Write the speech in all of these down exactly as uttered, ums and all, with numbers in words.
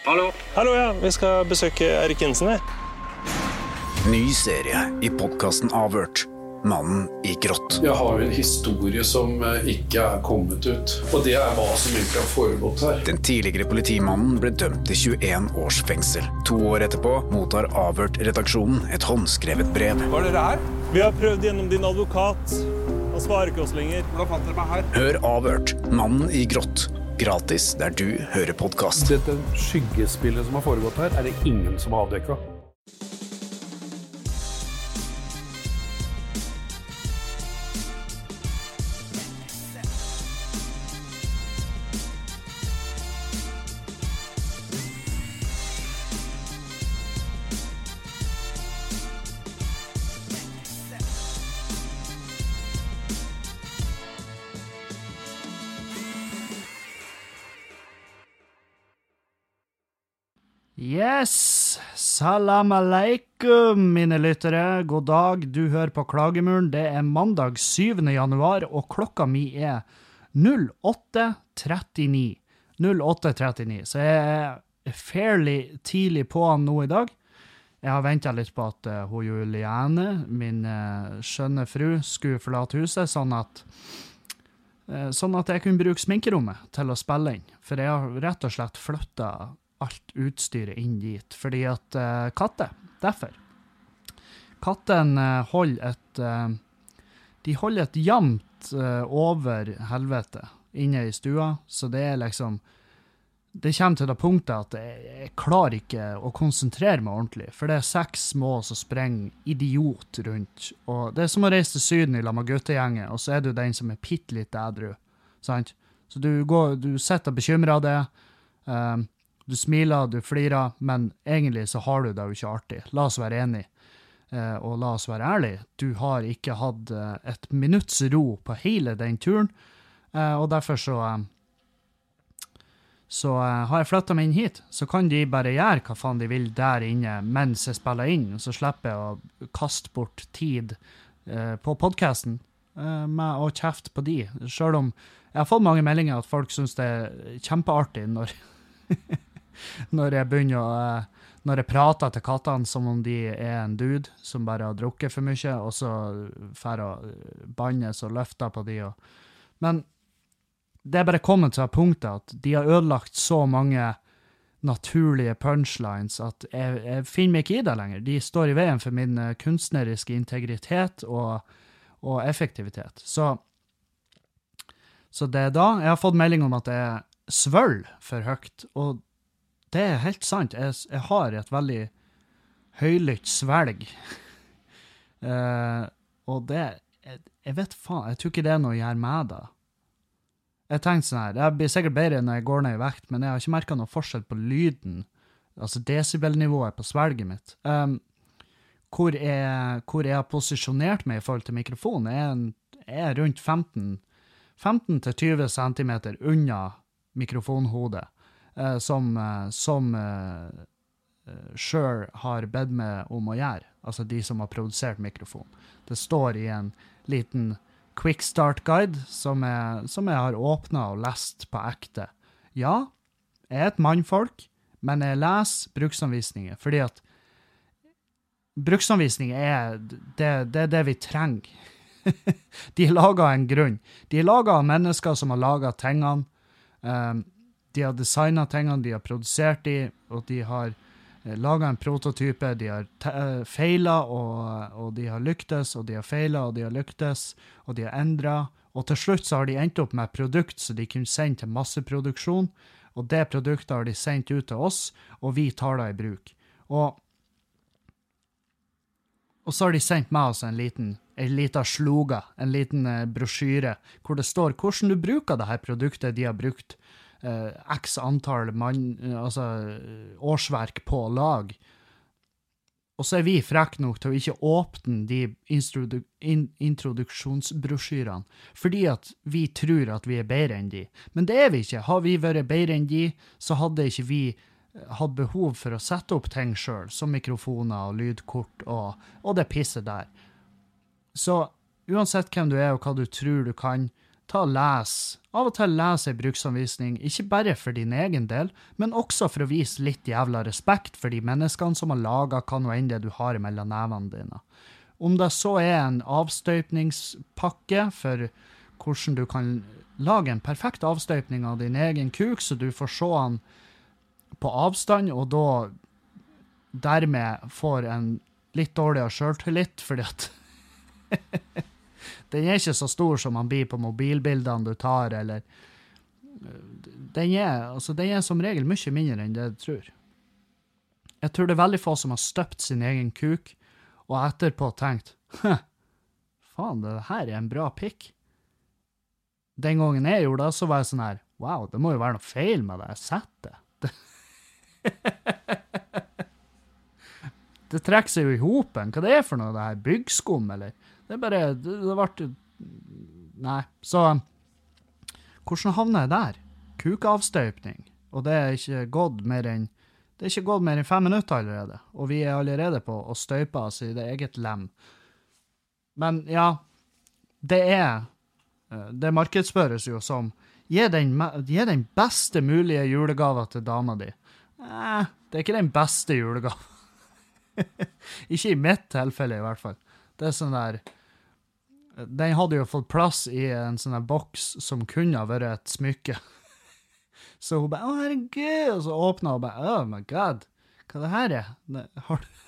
Hallo. Hallo, ja. Vi skal besøke Erik Jensen her. Ny serie i podcasten Avhørt. Mannen i grått. Jeg har jo en historie som ikke er kommet ut, og det er hva som egentlig har foregått her. Den tidligere politimannen ble dømt til tjueen års fengsel. To år etterpå mottar Avhørt-redaksjonen et håndskrevet brev. Hva er dere her? Vi har prøvd gjennom din advokat. Han svarer ikke oss lenger. Hvordan fant dere meg her? Hør Avhørt. Mannen i grått. Gratis der du hører podcast. Dette skyggespillet som har foregått her, er det ingen som har avdekket. Yes, salam aleikum, mine lyttere. God dag, du hører på Klagemuren. Det er mandag syvende januar, og klokka mi er åtte trettini. åtte trettini, så jeg er fairly tidlig på nå i dag. Jeg har ventet litt på at uh, hun Juliane, min uh, skjønne fru, skulle forlate huset, sånn at, uh, sånn at jeg kunne bruke sminkerommet til å spille inn. For jeg har rett og slett flyttet alt utstyret inn dit, fordi at uh, katter, derfor. Katten uh, holder et, uh, de holder et jamt uh, over helvete inne i stua, så det er liksom, det kommer til det punktet at jeg, jeg klarer ikke å konsentrere meg ordentlig, for det er seks små som sprenger idiot rundt, og det er som å reise til Syden i lag med guttegjengen, og så er du den som er pittelitt ædru, sant? Så du går, du sitter bekymret av det, um, du smiler, du flirer, men egentlig så har du det jo ikke artig. La oss være enige, eh, og la oss være ærlige. Du har ikke hatt eh, et minutts ro på hele den turen, eh, og derfor så, eh, så eh, har jeg flyttet meg inn hit. Så kan de bare gjøre hva faen de vil der inne mens jeg spiller inn, så slipper jeg å kaste bort tid eh, på podcasten eh, med å kjefte på de. Selv om jeg har fått mange meldinger at folk synes det er kjempeartig når når jeg begynner å, når jeg prater til kattene som om de er en dude som bare har drukket for mye, og så fer å bannes og løfter på de. Og, men det er bare kommet til punktet at de har ødelagt så mange naturlige punchlines at jeg, jeg finner meg ikke i det lenger. De står i veien for min kunstneriske integritet og, og effektivitet. Så, så det er da. Jeg har fått melding om at jeg svøller for høyt, og det er helt sant. Jeg, jeg har et veldig høylytt svelg. uh, og det, jeg, jeg vet faen, jeg tror ikke det er noe å gjøre med det. Jeg tenkte sånn her, det blir sikkert bedre når jeg går ned i vekt, men jeg har ikke merket noe forskjell på lyden, altså desibelnivået på svelget mitt. Um, hvor, jeg, hvor jeg har posisjonert meg i forhold til mikrofonen er, en, er rundt femten til tyve centimeter unna mikrofonhodet. Uh, som, uh, som uh, uh, Shure har bedt meg om å gjøre, altså de som har produsert mikrofon. Det står i en liten quick start guide som jeg, som jeg har åpnet og lest på ekte. Ja, jeg er et mannfolk, men jeg leser bruksanvisninger, fordi at bruksanvisninger er det, det, er det vi trenger. De er laget av en grunn. De er laget av mennesker som har laget tingene, um, de har designet tingene, de har produsert de, og de har eh, laget en prototype, de har te- feilet, og, og de har lyktes, og de har feilet, og de har lyktes, og de har endret, og til slutt så har de endt opp med et produkt som de kunne sende til masseproduksjon, og det produktet har de sendt ut til oss, og vi tar det i bruk. Og, og så har de sendt med oss en liten, en liten sloga, en liten eh, brosjyre, hvor det står hvordan du bruker det her produktet de har brukt, Uh, x antall man, uh, altså, uh, årsverk på lag. Og så er vi frekke nok til å ikke åpne de introdu- in- introduksjonsbrosjyrene, fordi at vi tror at vi er bedre enn de. Men det er vi ikke. Har vi vært bedre enn de, så hadde ikke vi hatt behov for å sette opp ting selv, som mikrofoner og lydkort og, og det pisset der. Så uansett hvem du er og hva du tror du kan, ta og les, av og til les en bruksanvisning, ikke bare for din egen del, men også for å vise litt jævla respekt for de menneskene som har laget hva noe enn det du har mellom nevene dine. Om det så er en avstøypningspakke for hvordan du kan lage en perfekt avstøypning av din egen kuk, så du får se han på avstand, og da dermed får en litt dårligere selvtillit, fordi at den er ikke så stor som han blir på mobilbildene du tar, eller den er, altså, den er som regel mye mindre enn det du tror. Jeg tror det er veldig få som har støpt sin egen kuk, og etterpå tenkt, faen, det her er en bra pikk. Den gangen jeg gjorde det, så var jeg sånn her, wow, det må jo være noe feil med det, jeg setter det. Det trekker seg jo i hopen. Hva det er for noe, det her? Byggskum, eller? Det er bare, det, det ble, nei. Så, hvordan havner jeg der? Kukavstøypning. Og det er ikke gått mer enn, det er ikke gått mer enn fem minutter allerede. Og vi er allerede på å støype oss i det eget lem. Men ja, det er, det markedsføres jo som, gi den, gi den beste mulige julegava til dama di. Nei, det er ikke den beste julegava. Ikke i mitt tilfelle i hvert fall. Det er sånn der, den hadde jo fått plass i en sånn der boks som kunne ha vært et smykke. Så hun bare, å herregud, og så åpnet hun bare, oh my god, hva det her er? Ne, har du...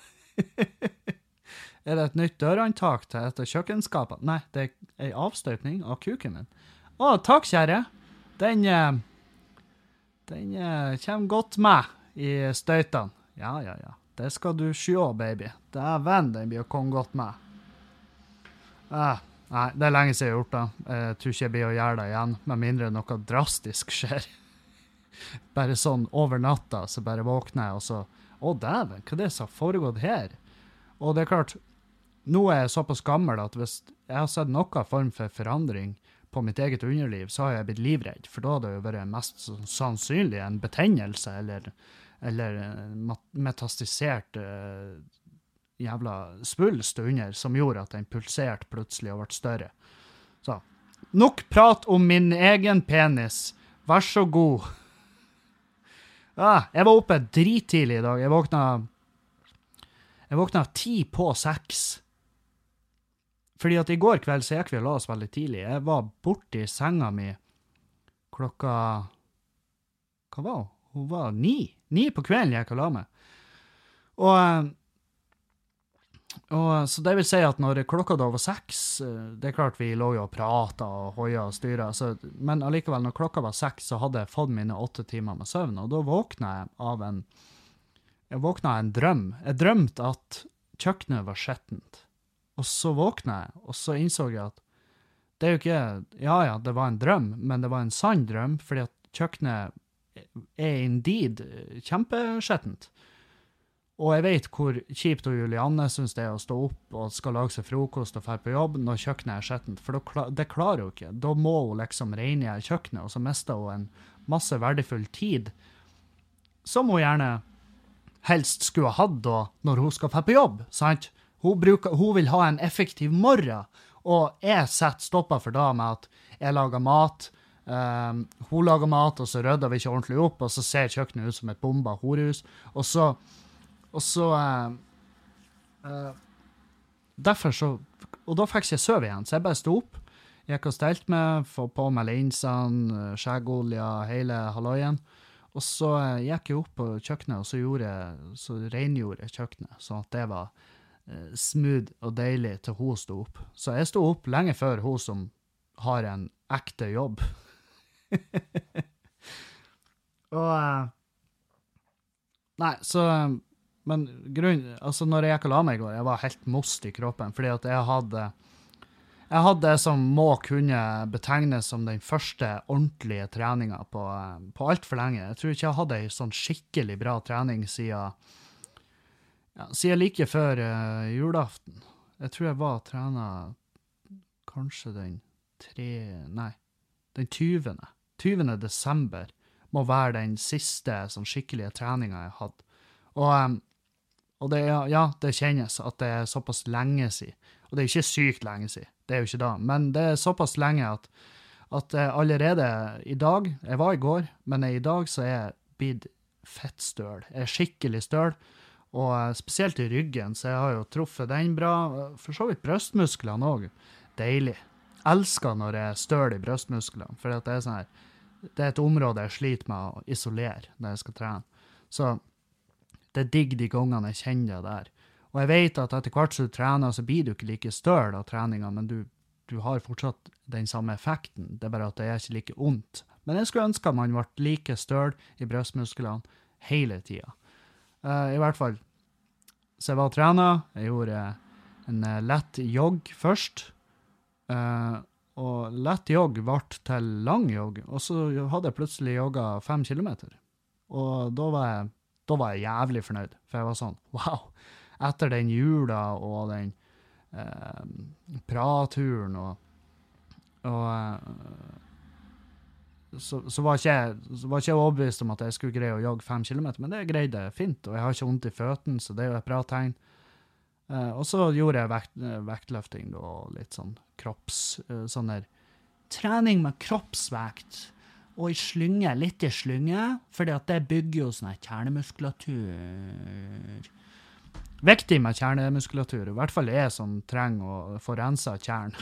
Er det et nytt dørantak til et av kjøkkenskapene? Nei, det er en avstøypning av kuken min. Å, takk kjære. Den, den kommer godt med i støytene. Ja, ja, ja. Det skal du sjå, baby. Det er venn, den blir å komme godt med. Ah, nei, det er lenge siden jeg har gjort det. Jeg tror ikke jeg blir å gjøre det igjen, med mindre noe drastisk skjer. Bare sånn over natta, så bare våkner jeg, og så, å dæven, hva er det som har foregått her? Og det er klart, nå er jeg såpass gammel at hvis jeg har sett noen form for forandring på mitt eget underliv, så har jeg blitt livredd, for da hadde det jo vært mest sannsynlig en betennelse, eller eller metastisert uh, jævla svulst under, som gjorde at den pulserte plutselig og ble større. Så, nok prat om min egen penis. Vær så god. Ah, jeg var oppe drittidlig i dag. Jeg våkna, jeg våkna ti på seks. Fordi at i går kveld så gikk vi og la oss veldig tidlig. Jeg var borte i senga mi klokka, hva var hun? Hun var ni. Ni på kvelden jeg kan la meg. Og, og så det vil si at når klokka da var seks, det er klart vi lå jo og pratet og høja og styret, så, men allikevel når klokka var seks så hadde jeg fått mine åtte timer med søvn, og da våkna jeg av en, jeg våkna av en drøm. Jeg drømte at kjøkkenet var skjettent. Og så våkna jeg, og så innså jeg at det er jo ikke, ja ja, det var en drøm, men det var en sann drøm, fordi at kjøkkenet er indeed kjempeskjettent. Og jeg vet hvor kjipt og Julianne synes det er å stå opp og skal lage seg frokost og fære på jobb når kjøkkenet er skjettent, for det klarer hun ikke. Da må hun liksom rengjøre kjøkkenet, og så mister hun en masse verdifull tid, som hun gjerne helst skulle ha hatt da når hun skal fære på jobb, sant? Hun, bruker, hun vil ha en effektiv morgen, og jeg setter stopper for da med at jeg lager mat, Um, hun lager mat, og så rydder vi ikke ordentlig opp, og så ser kjøkkenet ut som et bomba horehus, og så og så uh, uh, derfor så og da fikk jeg ikke søv igjen, så jeg bare stod opp, jeg gikk og stelt meg, få på meg linsene, skjeggolja, hele halvøyen, og så uh, gikk jeg opp på kjøkkenet, og så gjorde jeg, så rengjorde jeg kjøkkenet, sånn at det var uh, smooth og deilig til hun stod opp. Så jeg stod opp lenge før hun som har en ekte jobb. Og uh, nei, så men grunn, altså når jeg gikk og la meg i går, jeg var helt most i kroppen, fordi at jeg hadde jeg hadde det som må kunne betegnes som den første ordentlige treningen på, på alt for lenge. Jeg tror ikke jeg hadde en sånn skikkelig bra trening siden, ja, siden like før uh, julaften. Jeg tror jeg var trenet kanskje den tre, nei, den tyvende tyvende desember må være den siste sånn skikkelige treningen jeg hadde. Og, um, og det, ja, det kjennes at det er såpass lenge siden. Og det er jo ikke sykt lenge siden, det er jo ikke da, men det er såpass lenge at, at jeg allerede i dag, jeg var i går, men i dag så er jeg blitt fettstøl. Jeg er skikkelig støl, og spesielt i ryggen, så jeg har jo truffet den bra. For så vidt brøstmusklene også. Deilig. Elsker når jeg er støl i brøstmusklene, for det er sånn her, det er et område jeg sliter med å isolere når jeg skal trene. Så det er digg de gangene jeg kjenner det der. Og jeg vet at etter hvert som du trener, så blir du ikke like støl av treninga, men du, du har fortsatt den samme effekten. Det er bare at det er ikke like ondt. Men jeg skulle ønske at man ble like støl i brøstmusklene hele tida. Uh, I hvert fall. Så jeg var og trenet. Jeg gjorde en uh, lett jogg først. Uh, og lett jogg ble til lang jogg. Og så hadde jeg plutselig jogget fem kilometer. Og da var jeg, da var jeg jævlig fornøyd. For jeg var sånn, wow. Etter den jula og den uh, praturen og, og uh, Så, så, var ikke jeg, så var ikke jeg overbevist om at jeg skulle greie å jogge fem kilometer, men det greide jeg fint, og jeg har ikke vondt i føttene, så det er jo et bra tegn. Uh, og så gjorde jeg vekt, vektløfting da, og litt sånn kropps, uh, sånn der trening med kroppsvekt, og i slynge, litt i slynge, fordi at det bygger jo sånn her kjernemuskulatur. Viktig med kjernemuskulatur, i hvert fall jeg som trenger å få renset kjern.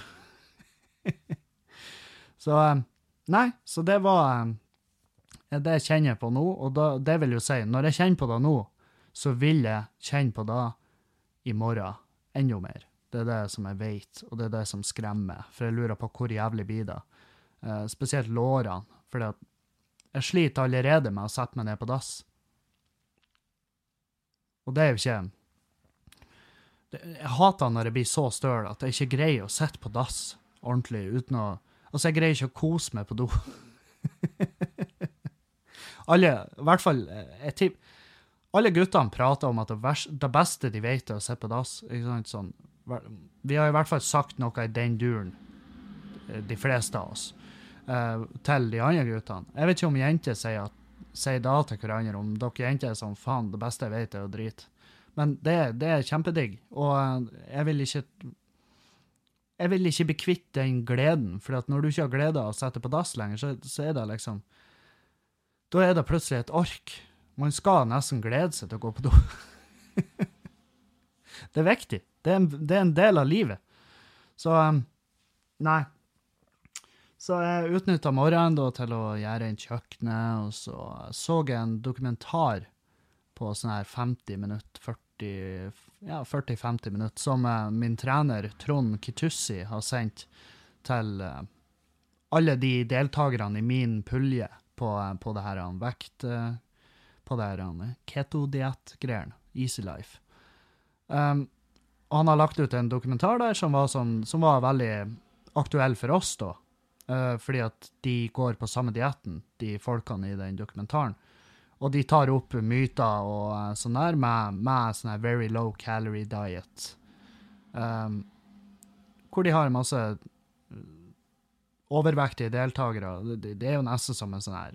så... Um, Nei, så det var det jeg kjenner på nå, og da, det vil jo si, når jeg kjenner på det nå, så vil jeg kjenne på det i morgen enda mer. Det er det som jeg vet, og det er det som skremmer, for jeg lurer på hvor jævlig blir det. Eh, spesielt lårene, for jeg sliter allerede med å sette meg ned på dass. Og det er jo ikke... Det, jeg hater når jeg blir så støl at jeg ikke greier å sette på dass ordentlig uten å... Altså, jeg greier ikke å kose meg på do. alle, i hvert fall, jeg tipp, alle guttene prater om at det, vers, det beste de vet er å sitte på dass. Ikke sant? Sånn, vi har i hvert fall sagt noe i den duren, de fleste av oss, uh, til de andre guttene. Jeg vet ikke om jenter sier, at, sier da til hverandre, om dere jenter er sånn, faen, det beste jeg vet er å drite. Men det, det er kjempedigg, og uh, jeg vil ikke... Jeg vil ikke bli kvitt den gleden, for at når du ikke har glede av å sette på dass lenger, så, så er det liksom, da er det plutselig et ork. Man skal nesten glede seg til å gå på do. Det er viktig. Det er, en, det er en del av livet. Så, um, nei. Så jeg utnyttet morgenen da til å gjøre en kjøkkenet, og så så jeg en dokumentar på sånn her femti minutter, førti ja, førti til femti minutter, som uh, min trener Trond Kitussi har sendt til uh, alle de deltagerne i min pulje på, uh, på det her um, vekt, uh, på det her um, keto-diett-greiene, Easy Life. Um, og han har lagt ut en dokumentar der som var, sånn, som var veldig aktuell for oss da, uh, fordi at de går på samme dietten, de folkene i den dokumentaren. Og de tar opp myter og uh, sånn der med, med sånn her very low calorie diet. Um, hvor de har masse overvektige deltagere. Det, det er jo nesten som en sånn her...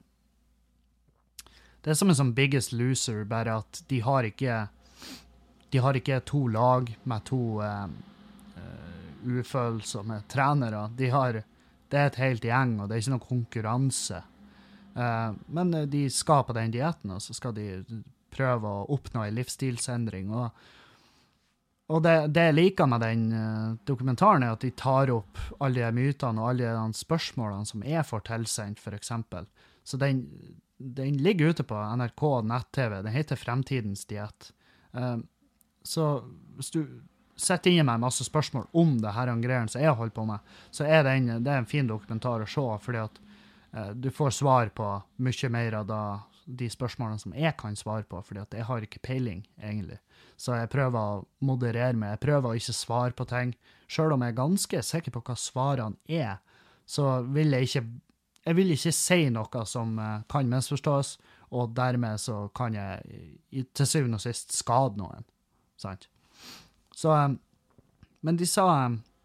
Det er som en sånn Biggest Loser, bare at de har ikke... De har ikke to lag med to uh, uh, ufølsomme trenere. De har... Det er et helt gjeng, og det er ikke noen konkurranse. Uh, men de skal på den dietten, og så skal de prøve å oppnå en livsstilsendring. Og, og det, det jeg liker med den uh, dokumentaren er at de tar opp alle de mytene og alle de spørsmålene som jeg får tilsendt, for eksempel. Så den, den ligger ute på N R K nett-T V. Den heter Fremtidens diett. Uh, så hvis du setter inn med masse spørsmål om det her greiene som jeg holder på med, så er den, det er en fin dokumentar å se, fordi at du får svar på mye mer av da, de spørsmålene som jeg kan svare på, fordi at jeg har ikke peiling, egentlig. Så jeg prøver å moderere meg, jeg prøver å ikke svare på ting. Selv om jeg er ganske sikker på hva svarene er, så vil jeg ikke, jeg vil ikke si noe som kan misforstås, og dermed så kan jeg til syvende og sist skade noen. Sant? Så, men de sa,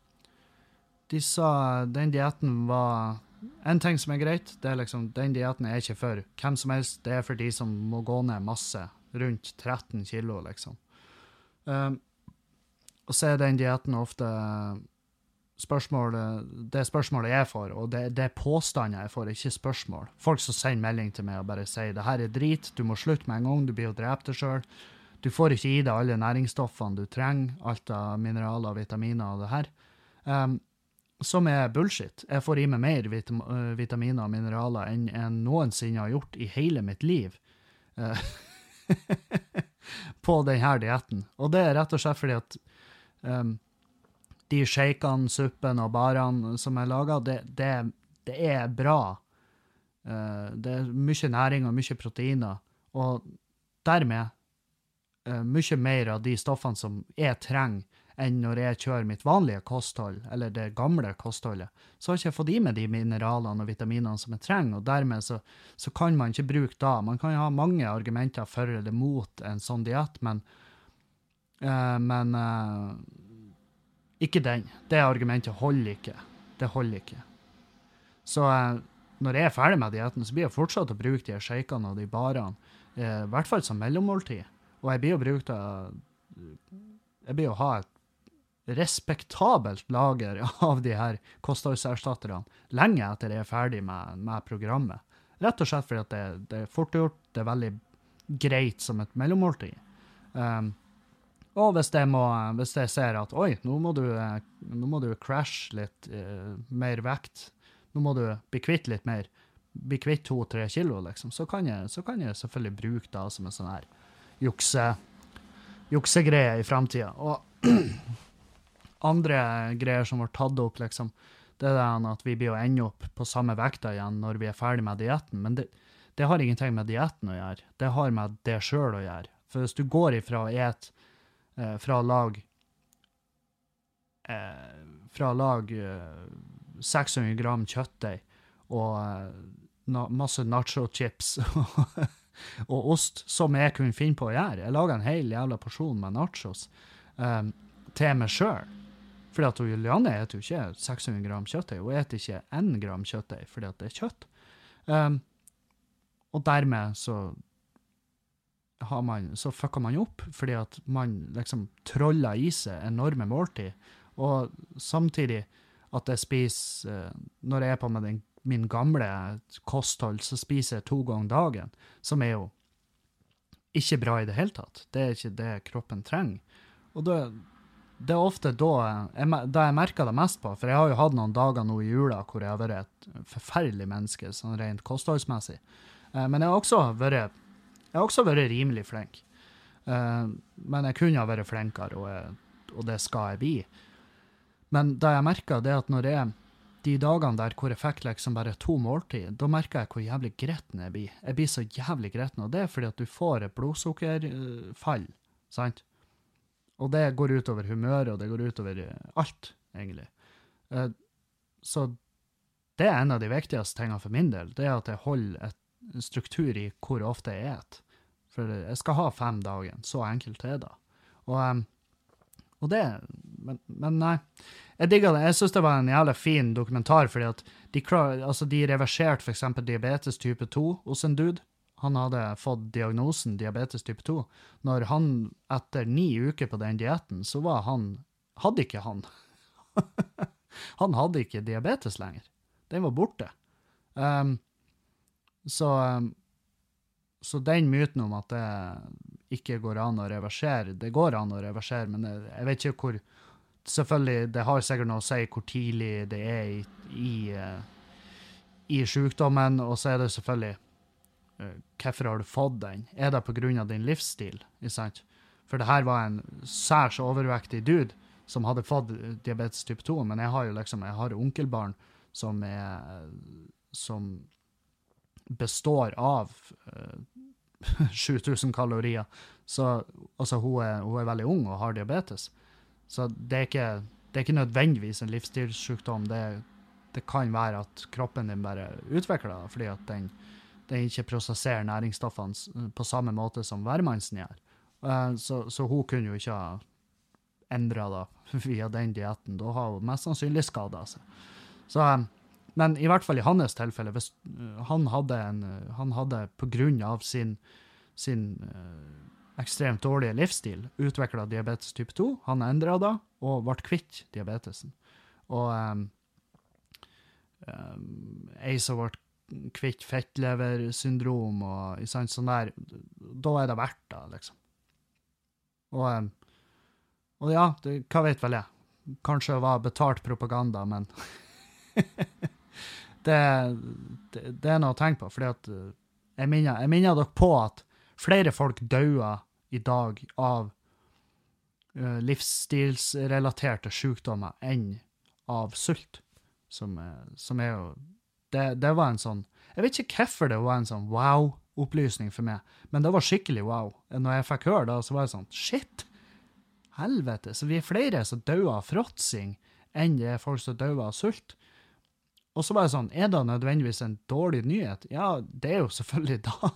de sa den dietten var... En ting som er greit, det er liksom, den dietten er ikke for hvem som helst, det er for de som må gå ned masse, rundt tretten kilo, liksom. Um, og så er den dietten ofte spørsmålet, det spørsmålet jeg får, og det, det er påstander jeg får, ikke spørsmål. Folk som sender melding til meg og bare sier, det her er drit, du må slutte med en gang, du blir jo drept deg selv. Du får ikke i deg alle næringsstoffene du trenger, alt av mineraler, vitaminer og det her. Um, som er bullshit. Jeg får i meg mer vitam vitaminer og mineraler enn jeg noensinne har gjort i hele mitt liv. Uh, på denne dietten. Og det er rett og slett fordi at um, de shakene, suppen og barene som jeg lager, det, det, det er bra. Uh, det er mye næring og mye proteiner. Og dermed uh, mye mer av de stoffene som jeg trenger enn når jeg kjører mitt vanlige kosthold, eller det gamle kostholdet, så har jeg ikke fått i med de mineralene og vitaminene som jeg trenger, og dermed så, så kan man ikke bruke da. Man kan ha mange argumenter for eller mot en sånn diett, men, uh, men uh, ikke den. Det argumentet holder ikke. Det holder ikke. Så uh, når jeg er ferdig med dietten, så blir jeg fortsatt å bruke de shakene og de barene, uh, i hvert fall som mellommåltid. Og jeg blir å bruke det, jeg blir å ha et respektabelt lager av de her kostholdserstatterne lenge etter jeg er ferdig med, med programmet. Rett og slett fordi at det, det er fort gjort, det er veldig greit som et mellommåltid. Um, og hvis jeg, må, hvis jeg ser at, oi, nå må du, nå må du crashe litt uh, mer vekt, nå må du bli kvitt litt mer, bli kvitt to-tre kilo, liksom, så kan, jeg, så kan jeg selvfølgelig bruke det som en sånn her jukse, juksegreie i fremtiden. Og andre greier som var tatt opp, liksom, det er det at vi blir å ende opp på samme vekta igjen når vi er ferdig med dietten, men det, det har ingenting med dietten å gjøre. Det har med det selv å gjøre. For hvis du går ifra å et, eh, fra lag, eh, fra lag eh, seks hundre gram kjøttdeig og eh, na, masse nacho-chips og ost, som jeg kunne finne på å gjøre. Jeg lager en hel jævla porsjon med nachos eh, til meg selv. Fordi at Juliane eter jo ikke seks hundre gram kjøttdeig, hun eter ikke en gram kjøttdeig, fordi at det er kjøtt. Um, og dermed så har man, så fucker man opp, fordi at man liksom troller i seg enorme måltid, og samtidig at jeg spiser, når jeg er på med den, min gamle kosthold, så spiser jeg to ganger dagen, som er jo ikke bra i det hele tatt. Det er ikke det kroppen trenger. Og da det er ofte da jeg, da jeg merker det mest på, for jeg har jo hatt noen dager nå i jula hvor jeg har vært et forferdelig menneske, sånn rent kostholdsmessig. Eh, men jeg har også vært, jeg har også vært rimelig flink. Eh, men jeg kunne ha vært flinkere, og, jeg, og det skal jeg bli. Men da jeg merker det at når jeg, de dagene der hvor jeg fikk liksom bare to måltid, da merker jeg hvor jævlig gretten jeg blir. Jeg blir så jævlig gretten, og det er fordi at du får et blodsukkerfall, sant? Og det går ut over humør, og det går ut over alt, egentlig. Så det er en av de viktigste tingene for min del, det er at jeg holder et struktur i hvor ofte jeg et. For jeg skal ha fem dager, så enkelt er det. Og, og det, men, men nei, jeg digger det. Jeg synes det var en jævla fin dokumentar, fordi at de, altså de reverserte for eksempel diabetes type to hos en dude. Han hadde fått diagnosen diabetes type to. Når han etter ni uker på den dietten, så var han, hadde ikke han. Han hadde ikke diabetes lenger. Den var borte. Um, så, um, så den myten om at det ikke går an å reversere, det går an å reversere, men jeg, jeg vet ikke hvor, selvfølgelig, det har sikkert noe å si hvor tidlig det er i, i, uh, i sykdommen, og så er det selvfølgelig hvorfor har du fått den? Er det på grunn av din livsstil? Ikke sant? For det her var en særs overvektig dude som hadde fått diabetes type to, men jeg har jo liksom, jeg har onkelbarn som er, som består av uh, sju tusen kalorier. Så altså, hun, er, hun er veldig ung og har diabetes. Så det er ikke, det er ikke nødvendigvis en livsstilssykdom. Det, det kan være at kroppen din bare utvikler det, fordi at den den ikke prosesserer næringsstoffene på samme måte som hvermannsen gjør. Uh, så, så hun kunne jo ikke ha endret da via den dietten. Da har hun mest sannsynlig skadet seg. Så, um, men i hvert fall i hans tilfelle, hvis uh, han hadde, en, uh, han hadde på grunn av sin, sin uh, ekstremt dårlige livsstil utviklet diabetes type to, han endret da og ble kvitt diabetesen. og um, um, ei som ble kvitt fettleversyndrom, og sant, sånn der, da er det verdt det, liksom. Og, um, og ja, det, hva vet vel jeg? Kanskje det var betalt propaganda, men det, det, det er noe å tenke på, fordi at jeg minner, jeg minner dere på at flere folk døer i dag av uh, livsstilsrelaterte sykdommer enn av sult, som, som er jo, det, det var en sånn, jeg vet ikke hvorfor det var en sånn wow-opplysning for meg, men det var skikkelig wow. Når jeg fikk høre det, så var det sånn, shit, helvete, så vi er flere som døde av fråtsing enn det er folk som døde av sult. Og så var det sånn, er det nødvendigvis en dårlig nyhet? Ja, det er jo selvfølgelig da.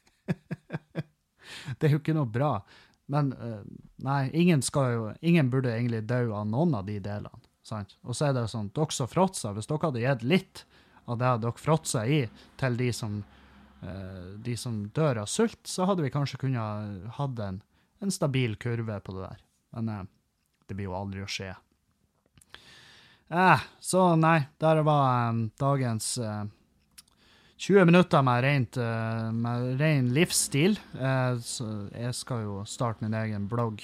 Det er jo ikke noe bra. Men uh, nei, ingen, skal jo, ingen burde egentlig dø av noen av de delene. Sant? Og så er det sånn, dere som fråtser, hvis dere hadde gitt litt av det dere fråtser i til de som, uh, de som dør av sult, så hadde vi kanskje kunnet ha en, en stabil kurve på det der. Men uh, det blir jo aldri å skje. Eh, så nei, der var um, dagens uh, tjue minutter med rent, uh, med ren livsstil. Uh, så jeg skal jo starte min egen blogg.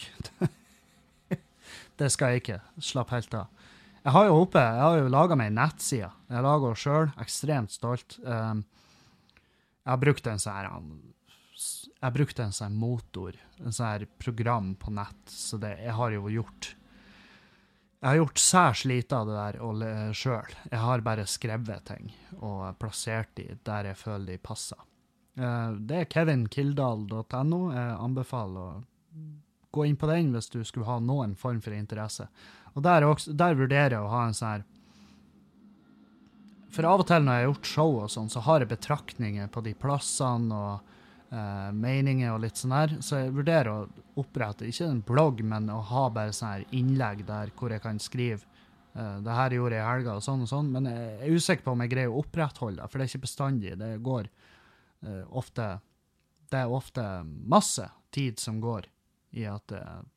Det skal jeg ikke. Slapp helt av. Jeg har jo oppe, jeg har jo laget meg en nettside. Jeg lager jo selv, ekstremt stolt. Um, jeg har brukt en sånn her, jeg har brukt en sånn motor, en sånn her program på nett, så det, jeg har jo gjort Jeg har gjort særs lite av det der selv. Jeg har bare skrevet ting og plassert de der jeg føler de passer. Det er kevin kildahl punktum no. Jeg anbefaler å gå inn på den hvis du skulle ha noen form for interesse. Og der, også, der vurderer jeg å ha en sånn her... For av og til når jeg har gjort show og sånn, så har jeg betraktninger på de plassene og Uh, meninger og litt sånn her, så jeg vurderer å opprette, ikke en blogg, men å ha bare sånn her innlegg der hvor jeg kan skrive uh, det her gjorde jeg i helga og sånn og sånn, men jeg er usikker på om jeg greier å opprettholde det, for det er ikke bestandig, det går uh, ofte, det er ofte masse tid som går i at uh,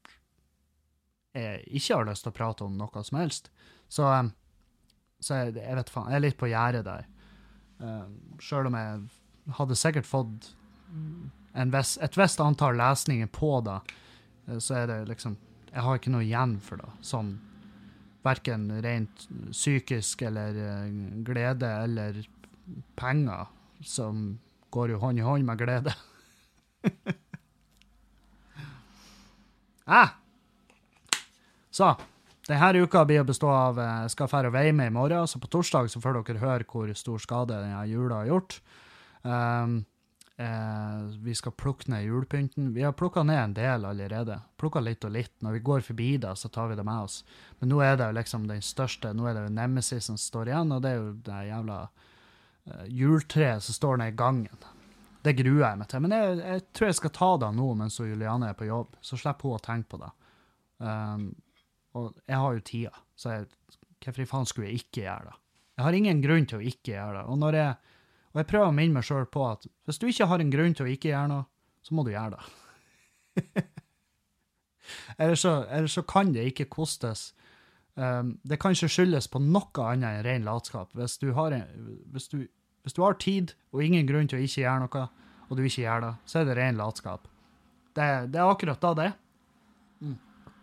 jeg ikke har lyst til å prate om noe som helst, så, um, så jeg, jeg vet faen, jeg er litt på gjerdet der, uh, selv om jeg hadde sikkert fått en vess, et visst antall lesninger på det, så er det liksom, jeg har ikke noe igjen for det, sånn, hverken rent psykisk eller glede eller penger, som går jo hånd i hånd med glede. ah! Så, denne uka blir å bestå av, jeg skal fære vei med i morgen, så på torsdag så får dere høre hvor stor skade denne jula har gjort. Um, eh, vi skal plukke ned julepynten. Vi har plukket ned en del allerede. Plukket litt og litt. Når vi går forbi det, så tar vi det med oss. Men nå er det jo liksom den største, nå er det jo Nemesis som står igjen, og det er jo det jævla uh, juletreet som står ned i gangen. Det gruer jeg meg til. Men jeg, jeg tror jeg skal ta det nå mens Juliane er på jobb, så slipper hun å tenke på det. Um, og jeg har jo tida, så jeg, hvorfor i faen skulle jeg ikke gjøre det? Jeg har ingen grunn til å ikke gjøre det. Og når jeg Og jeg prøver å minne meg selv på at hvis du ikke har en grunn til å ikke gjøre noe, så må du gjøre det. eller, så, eller så kan det ikke kostes. Um, det kan ikke skyldes på noe annet enn ren latskap. Hvis du, har en, hvis, du, hvis du har tid og ingen grunn til å ikke gjøre noe, og du ikke gjør det, så er det ren latskap. Det, det er akkurat da det. Mm.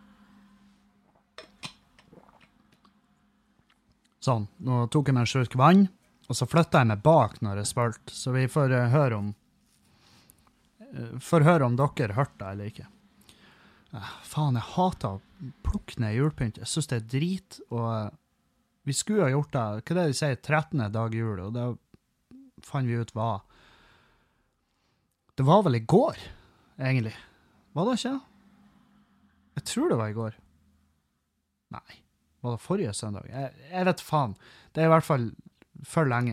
Sånn, nå tok jeg meg en slurk vann. Og så flyttet jeg meg bak når jeg spølte, så vi får uh, høre om uh, får høre om dere hørte det eller ikke. Uh, faen, jeg hater å plukke ned julepynt. Jeg synes det er drit, og uh, vi skulle ha gjort det, hva er det de sier, trettende dag jul, og det fant vi ut hva. Det var vel i går, egentlig. Var det ikke? Jeg tror det var i går. Nei, var det forrige søndag? Jeg, jeg vet faen. Det er i hvert fall for lenge.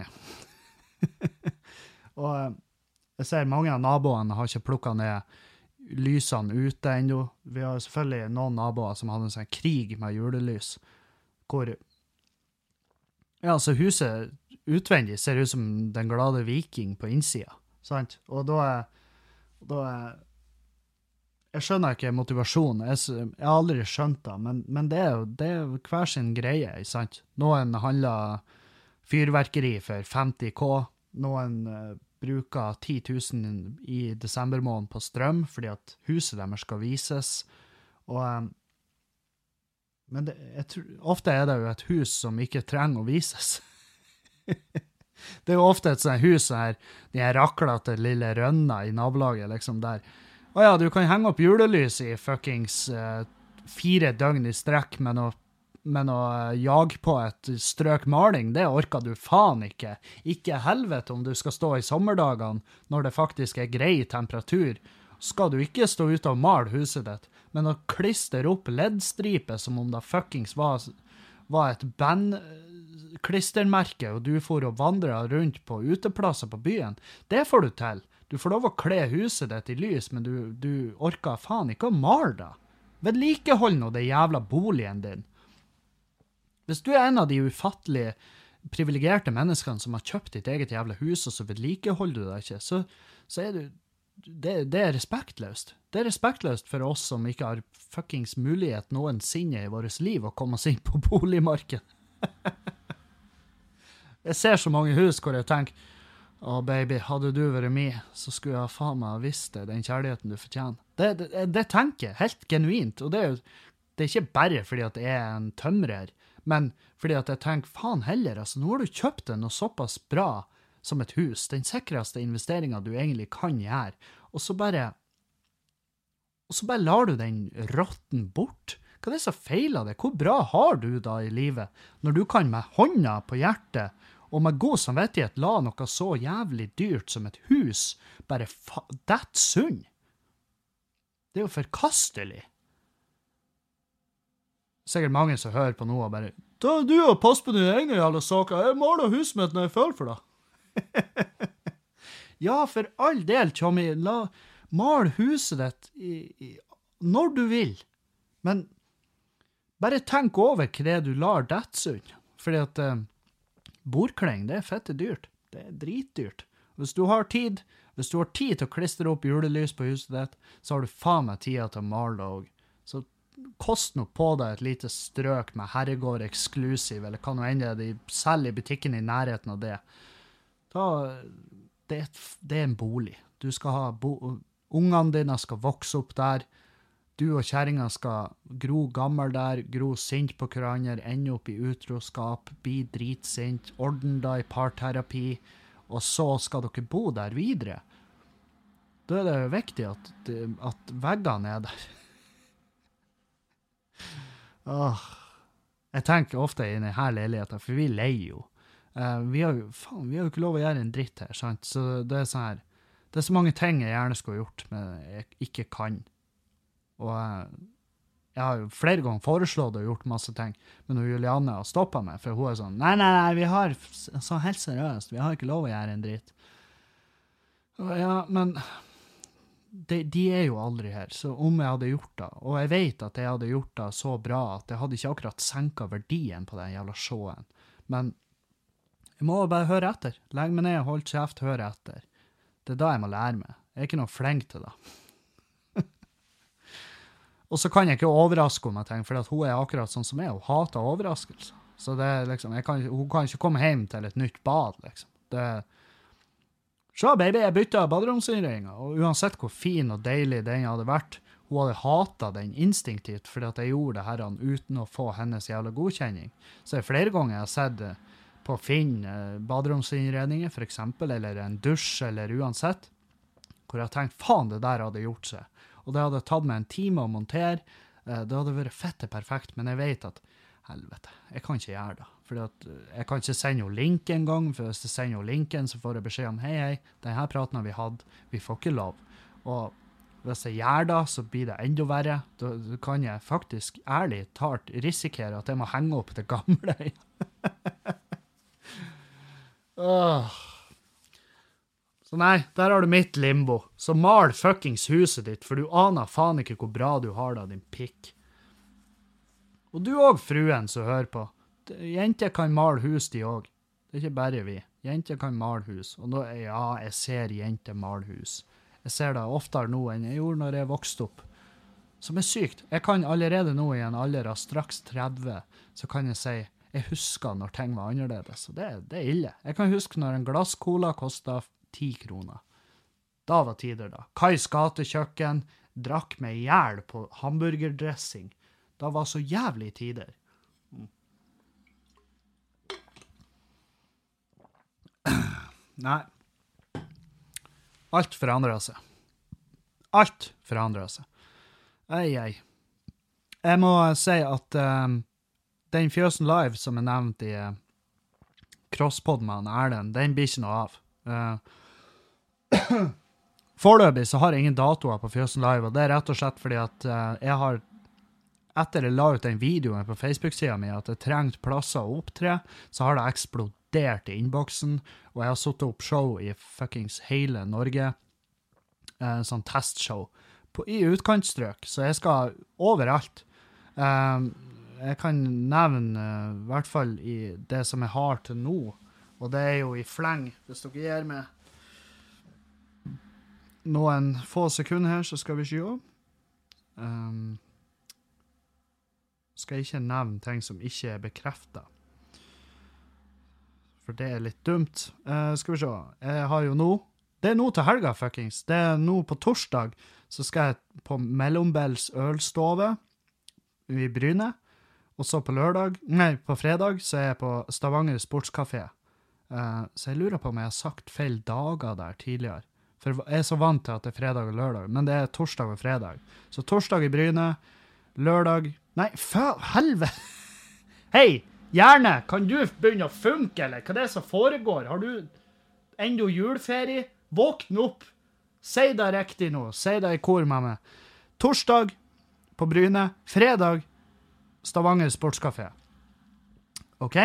Og jeg ser mange av naboene har ikke plukket ned lysene ute ennå. Vi har selvfølgelig noen naboer som hadde en sånn krig med julelys, hvor ja, så huset utvendig ser ut som den glade viking på innsida, sant? Og da er, da er jeg skjønner ikke motivasjon. Jeg, s- jeg har aldri skjønt det, men, men det er jo det er jo hver sin greie, ikke sant? Noen handler fyrverkeri for femti K, noen eh, bruker ti tusen i desember måned på strøm, fordi at huset deres skal vises, og eh, men det, jeg tror, ofte er det jo et hus som ikke trenger å vises. Det er jo ofte et sånt hus her, de her raklete lille rønner i nabolaget, liksom der. Å ja, du kan henge opp julelys i fuckings eh, fire døgn i strekk, men å, men å eh, jage på et strøk maling, det orker du faen ikke. Ikke helvete om du skal stå i sommerdagene, når det faktisk er grei temperatur. Skal du ikke stå ute og male huset ditt, men å klister opp leddstripe som om det fuckings var, var et bandklistermerke, og du får å vandre rundt på uteplasser på byen, det får du til. Du får lov å kle huset ditt i lys, men du, du orker faen ikke å male det. Vedlikehold nå det jævla boligen din. Hvis du er en av de ufattelige, privilegerte menneskene som har kjøpt ditt eget jævla hus, og så vedlikeholder du det ikke, så, så er du Det, det er respektløst. Det er respektløst for oss som ikke har fuckings mulighet noensinne i vårt liv å komme oss inn på boligmarkedet. Jeg ser så mange hus hvor jeg tenker, å baby, hadde du vært med, så skulle jeg faen meg visst det, den kjærligheten du fortjener. Det, det, det tenker jeg, helt genuint, og det er jo det er ikke bare fordi at jeg er en tømrer, men fordi at jeg tenker, faen heller, altså, nå har du kjøpt det noe såpass bra, som et hus, den sikreste investeringen du egentlig kan gjøre, og så bare, og så bare lar du den rotten bort. Hva er det som feiler det? Hvor bra har du da i livet, når du kan med hånda på hjertet, og med god samvittighet la noe så jævlig dyrt som et hus, bare fa- det sunn? Det er jo forkastelig. Sikkert mange som hører på noe og bare, da du og pass på dine egne jævla saker, jeg maler huset mitt når jeg føler for det. Ja, for all del, Tommy, la mal huset ditt i, i, når du vil. Men bare tenk over hva det er du lar dette sunn. Fordi at eh, bordkleng, det er fette dyrt. Det er dritdyrt. Hvis du har tid, hvis du har tid til å klistre opp julelys på huset ditt, så har du faen meg tida til å male det også. Så kost nå på deg et lite strøk med Herregård Exclusive, eller hva nå enn det er de selger i butikken i nærheten av det. Da, det, er et, det er en bolig. Du skal ha, bo, ungene dine skal vokse opp der, du og kjerringa skal gro gammel der, gro sint på hverandre, ende opp i utroskap, bli dritsint, ordne da i parterapi, og så skal dere bo der videre. Da er det jo viktig at, at veggene er der. Åh, jeg tenker ofte i denne leiligheten, for vi leier jo. Uh, vi, har jo, faen, vi har jo ikke lov å gjøre en dritt her, sant? Så det er sånn her, det er så mange ting jeg gjerne skulle gjort, men jeg ikke kan. Og uh, jeg har jo flere ganger foreslått og gjort masse ting, men Juliane har stoppet meg, for hun er sånn, nei, nei, nei, vi har, så helt seriøst, vi har ikke lov å gjøre en dritt. Og ja, men de, de er jo aldri her, så om jeg hadde gjort det, og jeg vet at jeg hadde gjort det så bra, at jeg hadde ikke akkurat senket verdien på den jævla showen, men jeg må bare høre etter. Legg meg ned og hold kjeft, høre etter. Det er da jeg må lære meg. Jeg er ikke noe flink til det. Og så kan jeg ikke overraske om jeg tenker, for hun er akkurat sånn som jeg, hun hater overraskelser. Så det er liksom, jeg kan, hun kan ikke komme hjem til et nytt bad, liksom. Det er, så baby, jeg byttet baderomsinnredningen, og uansett hvor fin og deilig den hadde vært, hun hadde hatet den instinktivt, fordi at jeg gjorde det her uten å få hennes jævla godkjenning. Så det er flere ganger jeg har sett på Finn baderomsinnredninger, for eksempel, eller en dusj, eller uansett, hvor jeg tenkte, faen, det der hadde gjort seg. Og det hadde tatt meg en time å montere, det hadde vært fette perfekt, men jeg vet at, helvete, jeg kan ikke gjøre det. For jeg kan ikke sende jo link en gang, for hvis jeg sender jo linken, så får jeg beskjed om, hei, hei, denne praten har vi hatt, vi får ikke lov. Og hvis jeg gjør det, så blir det enda verre. Da kan jeg faktisk ærlig talt risikere at jeg må henge opp det gamle. Åh. Så nei, der har du mitt limbo. Så mal fuckings huset ditt, for du aner faen ikke hvor bra du har da, din pikk. Og du også, fruen som hører på. Jenter kan male hus, de også. Det er ikke bare vi. Jenter kan male hus. Og nå, ja, jeg ser jenter male hus. Jeg ser det oftere nå enn jeg gjorde når jeg vokste opp. som er sykt. Jeg kan allerede nå i en alder av straks tretti, så kan jeg si, jeg husker når ting var annerledes, så det, det er ille. Jeg kan huske når en glass cola kostet ti kroner. Da var tider da. Kais gatekjøkken drakk meg ihjel på hamburgerdressing. Da var så jævlig tider. Nei. Alt forandrer seg. Alt forandrer seg. Ei, ei. Jeg må si at um, den Fjøsen Live som er nevnt i uh, Crosspodden med Erlend, den blir ikke noe av. Uh, Foreløpig så har jeg ingen datoer på Fjøsen Live, og det er rett og slett fordi at uh, jeg har, etter jeg la ut den videoen på Facebook-siden min, at jeg trengte plasser å opptre, så har det eksplodert i innboksen, og jeg har satt opp show i fuckings hele Norge, uh, sånn testshow, på, i utkantstrøk, så jeg skal overalt. Uh, jeg kan nevne, uh, i hvert fall i det som jeg har til nå, og det er jo i fleng, hvis dere gir meg noen få sekunder her, så skal vi se. Um, skal jeg ikke nevne ting som ikke er bekreftet. For det er litt dumt. Uh, skal vi se. Jeg har jo nå, det er nå til helga, fuckings. Det er nå på torsdag, så skal jeg på Mellombels ølstove i Bryne. Og så på lørdag, nei, på fredag, så er jeg på Stavanger Sportskafé. Uh, så jeg lurer på om jeg har sagt feil dager der tidligere. For jeg er så vant til at det er fredag og lørdag, men det er torsdag og fredag. Så torsdag i Bryne, lørdag... Nei, for helvete! Hei, Hjerne, kan du begynne å funke, eller hva det er som foregår? Har du enda juleferie? Våkn opp! Si det riktig nå, si det i kor med meg. Torsdag på Bryne, fredag Stavanger Sportskafé. Ok?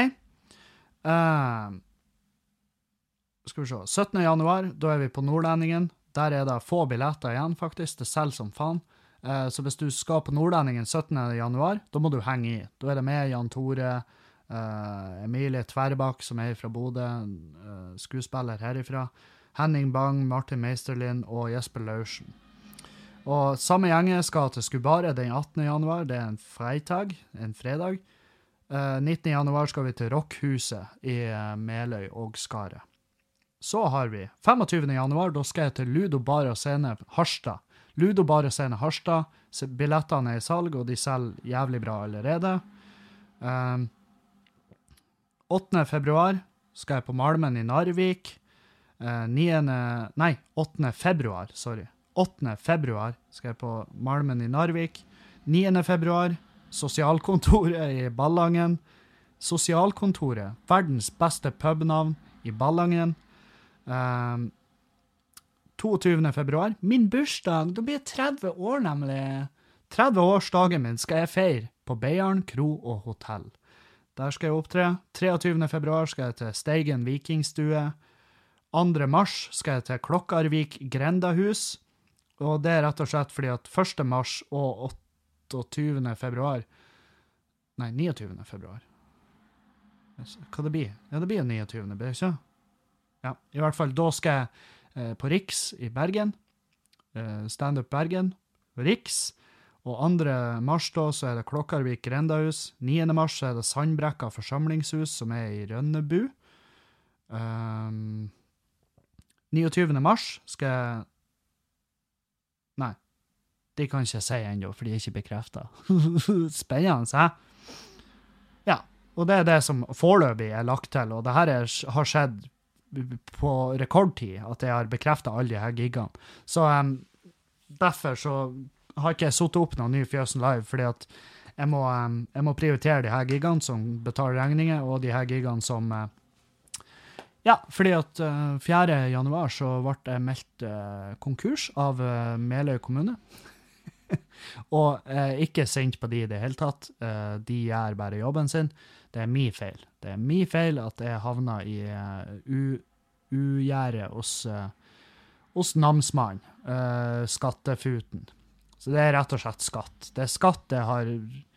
Uh, skal vi se, syttende januar, da er vi på Nordlendingen. Der er det få billetter igjen, faktisk. Det selger som faen. Uh, så hvis du skal på Nordlendingen syttende januar, da må du henge i. Da er det med Jan Tore, uh, Emilie Tverbakk, som er fra Bodø, uh, skuespiller herifra, Henning Bang, Martin Meisterlin og Jesper Laursen. Og samme gjenge skal til Skubare den attende januar, det er en freitag, en fredag. Uh, nittende januar skal vi til Rockhuset i uh, Meløy og Skare. Så har vi femogtyvende januar, da skal jeg til Ludo Bar og Scene Harstad. Ludo Bar og Scene Harstad, billettene er i salg, og de selger jævlig bra allerede. Um, åttende februar skal jeg på Malmen i Narvik. Uh, niende, nei, åttende februar, sorry. åttende februar skal jeg på Malmen i Narvik. niende februar, Sosialkontoret i Ballangen. Sosialkontoret, verdens beste pubnavn i Ballangen. Um, toogtyvende februar, min bursdag, da blir jeg tretti år nemlig. tretti-årsdagen min skal jeg feire på Beiarn, Kro og Hotell. Der skal jeg opptre. treogtyvende februar skal jeg til Steigen Vikingstue. andre mars skal jeg til Klokkarvik Grendahus. Og det er rett og slett fordi at første mars og åtteogtyvende februar, nei, niogtyvende februar. Hva det blir? Ja, det blir niogtyvende, blir det ikke? Ja, i hvert fall, da skal jeg eh, på Riks i Bergen, eh, stand-up Bergen, Riks, og andre mars da, så er det Klokkarvik Grendahus, niende mars så er det Sandbrekka forsamlingshus, som er i Rønnebu. Um, niogtyvende mars skal jeg, nei, det kan ikke jeg si ennå, for de er ikke bekreftet. Spennende, hæ? Ja, og det er det som foreløpig er lagt til, og det her er, har skjedd på rekordtid, at jeg har bekreftet alle de her giggene. Så um, derfor så har ikke jeg satt opp noen ny Fjøsen Live, fordi at jeg må, um, jeg må prioritere de her giggene som betaler regninger, og de her giggene som uh, ja, fordi at uh, fjerde januar så ble jeg meldt uh, konkurs av uh, Meløy kommune. Og uh, ikke sendt på de i det hele tatt. Uh, de gjør bare jobben sin. Det er min feil. Det er min feil at jeg havnet i uh, ugjære hos, uh, hos namsmann, uh, skattefuten. Så det er rett og slett skatt. Det er skatt jeg har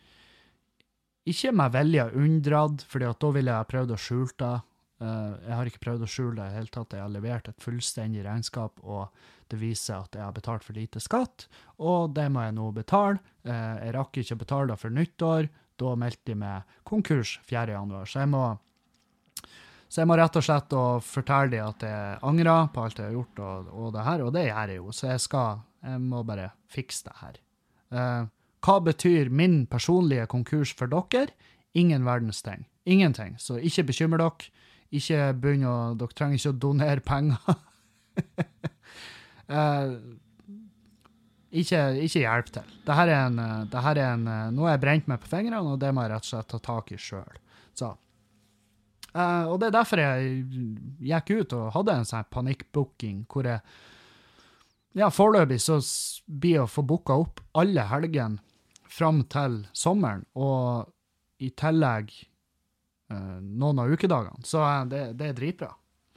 ikke med vilje unndratt, fordi at da ville jeg ha prøvd å skjule det. Uh, jeg har ikke prøvd å skjule det i hele tatt. Jeg har levert et fullstendig regnskap, og det viser at jeg har betalt for lite skatt, og det må jeg nå betale. Uh, jeg rakk ikke å betale for nyttår. Da meldte de med konkurs fjerde januar. Så jeg må, så jeg må rett og slett å fortelle dem at jeg angrer på alt jeg har gjort og, og det her, og det gjør jeg jo. Så jeg skal, jeg må bare fikse det her. Uh, hva betyr min personlige konkurs for dere? Ingen verdens ting. Ingenting. Så ikke bekymre dere. Ikke begynne å, dere trenger ikke å donere penger. uh, ikke, ikke hjelp til. Dette er en, dette er en, nå er jeg brent meg på fingrene, og det må jeg rett og slett ta tak i selv. Så. Uh, og det er derfor jeg gikk ut og hadde en sånn panikkbooking, hvor jeg, ja, foreløpig så blir jeg å få booket opp alle helgen frem til sommeren, og i tillegg uh, noen av ukedagene. Så uh, det, det er dritbra.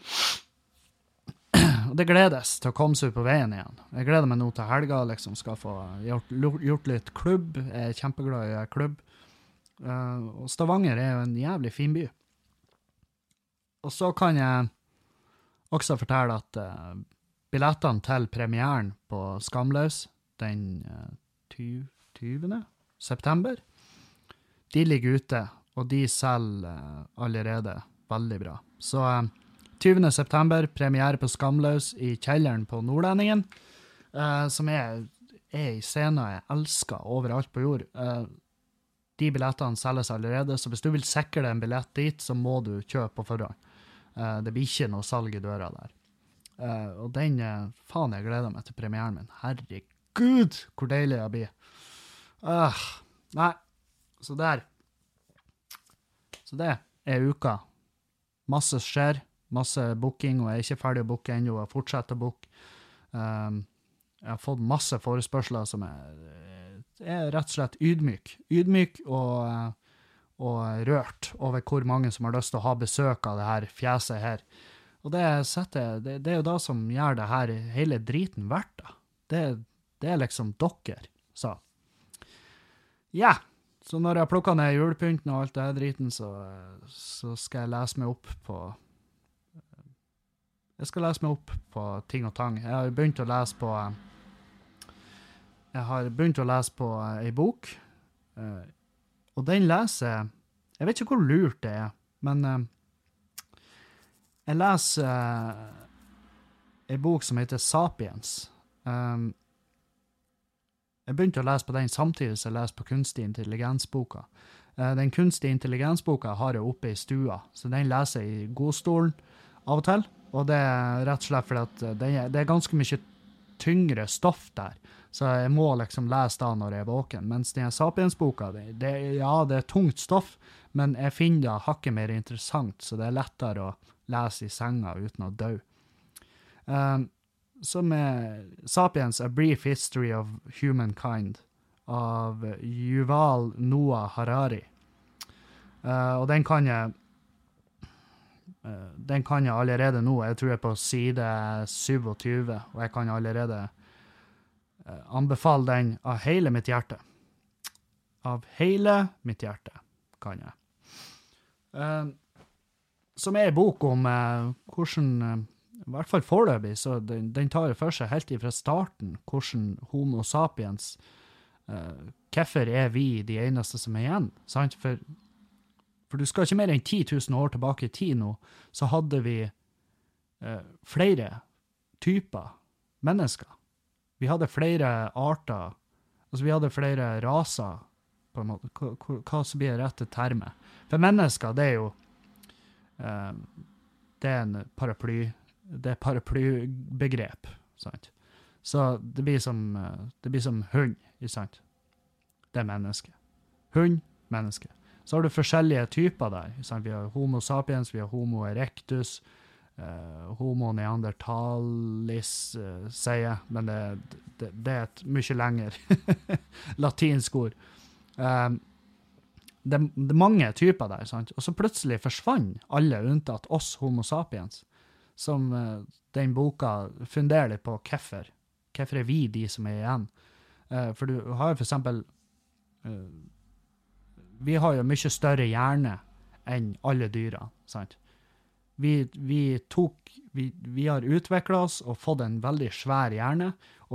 Og det gledes til å komme seg ut på veien igjen. Jeg gleder meg nå til helga, liksom skal få gjort, gjort litt klubb. Jeg er kjempeglad i klubb. Uh, og Stavanger er jo en jævlig fin by. Og så kan jeg også fortelle at uh, billettene til premieren på Skamløs den uh, tyvende september, de ligger ute, og de selger uh, allerede veldig bra. Så uh, tyvende september, premiere på Skamløs i kjelleren på Nordlendingen, uh, som er, er i scenen jeg elsker overalt på jord. Uh, de billettene selges allerede, så hvis du vil sikre deg en billett dit, så må du kjøpe på forhånd. Uh, det blir ikke noe salg i døra der. Uh, og den, uh, faen jeg gleder meg til premieren min. Herregud, hvor deilig det blir. Uh, nei, så der. Så det er uka. Masse skjer, masse booking, og jeg er ikke ferdig å booke ennå, og fortsetter å booke. Um, jeg har fått masse forespørsler som er, er rett og slett ydmyk. Ydmyk og, og rørt over hvor mange som har lyst til å ha besøk av det her fjeset her. Og det, setter, det, det er jo da som gjør det her hele driten verdt da. Det, det er liksom dere, så. Ja, så når jeg plukker ned julepynten og alt det her driten, så, så skal jeg lese meg opp på jeg skal lese meg opp på ting og tang. Jeg har begynt å lese på jeg har begynt å lese på en bok, og den leser jeg vet ikke hvor lurt det er, men jeg leser en bok som heter Sapiens. Jeg begynte å lese på den samtidig som jeg leser på kunstig intelligensboka. Den kunstig intelligensboka har jeg oppe i stua, så den leser jeg i godstolen av og til, og det er rett og slett fordi at det er, det er ganske mye tyngre stoff der, så jeg må liksom lese da når jeg er våken, mens den Sapiens-boka, det, det, ja, det er tungt stoff, men jeg finner det hakket mer interessant, så det er lettere å lese i senga uten å dø. Um, som er Sapiens, A Brief History of Humankind, av Yuval Noah Harari. Uh, og den kan jeg uh, den kan jeg allerede nå, jeg tror jeg er på side syttisju, og jeg kan allerede uh, anbefale den av hele mitt hjerte. Av hele mitt hjerte kan jeg. Uh, som er en bok om uh, hvordan uh, i hvert fall foreløpig, så den, den tar for seg helt fra starten hvordan homo sapiens, uh, hvorfor er vi de eneste som er igjen, sant? For, for du skal ikke mer enn ti tusen år tilbake i tid nå, så hadde vi uh, flere typer mennesker. Vi hadde flere arter, altså vi hadde flere raser, på en måte, hva, hva som blir rette termer. For mennesker, det er jo uh, det er en paraply, det er paraplybegrep, sant? Så det blir som, det blir som hund, ikke sant? Det er menneske. Hund, menneske. Så har du forskjellige typer der, sant? Vi har homo sapiens, vi har homo erectus, uh, homo neandertalis, uh, sier jeg, men det, det, det er et mye lenger latinsk ord. Um, det, det er mange typer der, sant? Og så plutselig forsvant alle unntatt oss homo sapiens, som uh, den boka funderer litt på hvorfor. Hvorfor er vi de som er igjen? Uh, for du har jo for eksempel, uh, vi har jo mye større hjerne enn alle dyra, sant? Vi, vi tok, vi, vi har utviklet oss og fått en veldig svær hjerne, og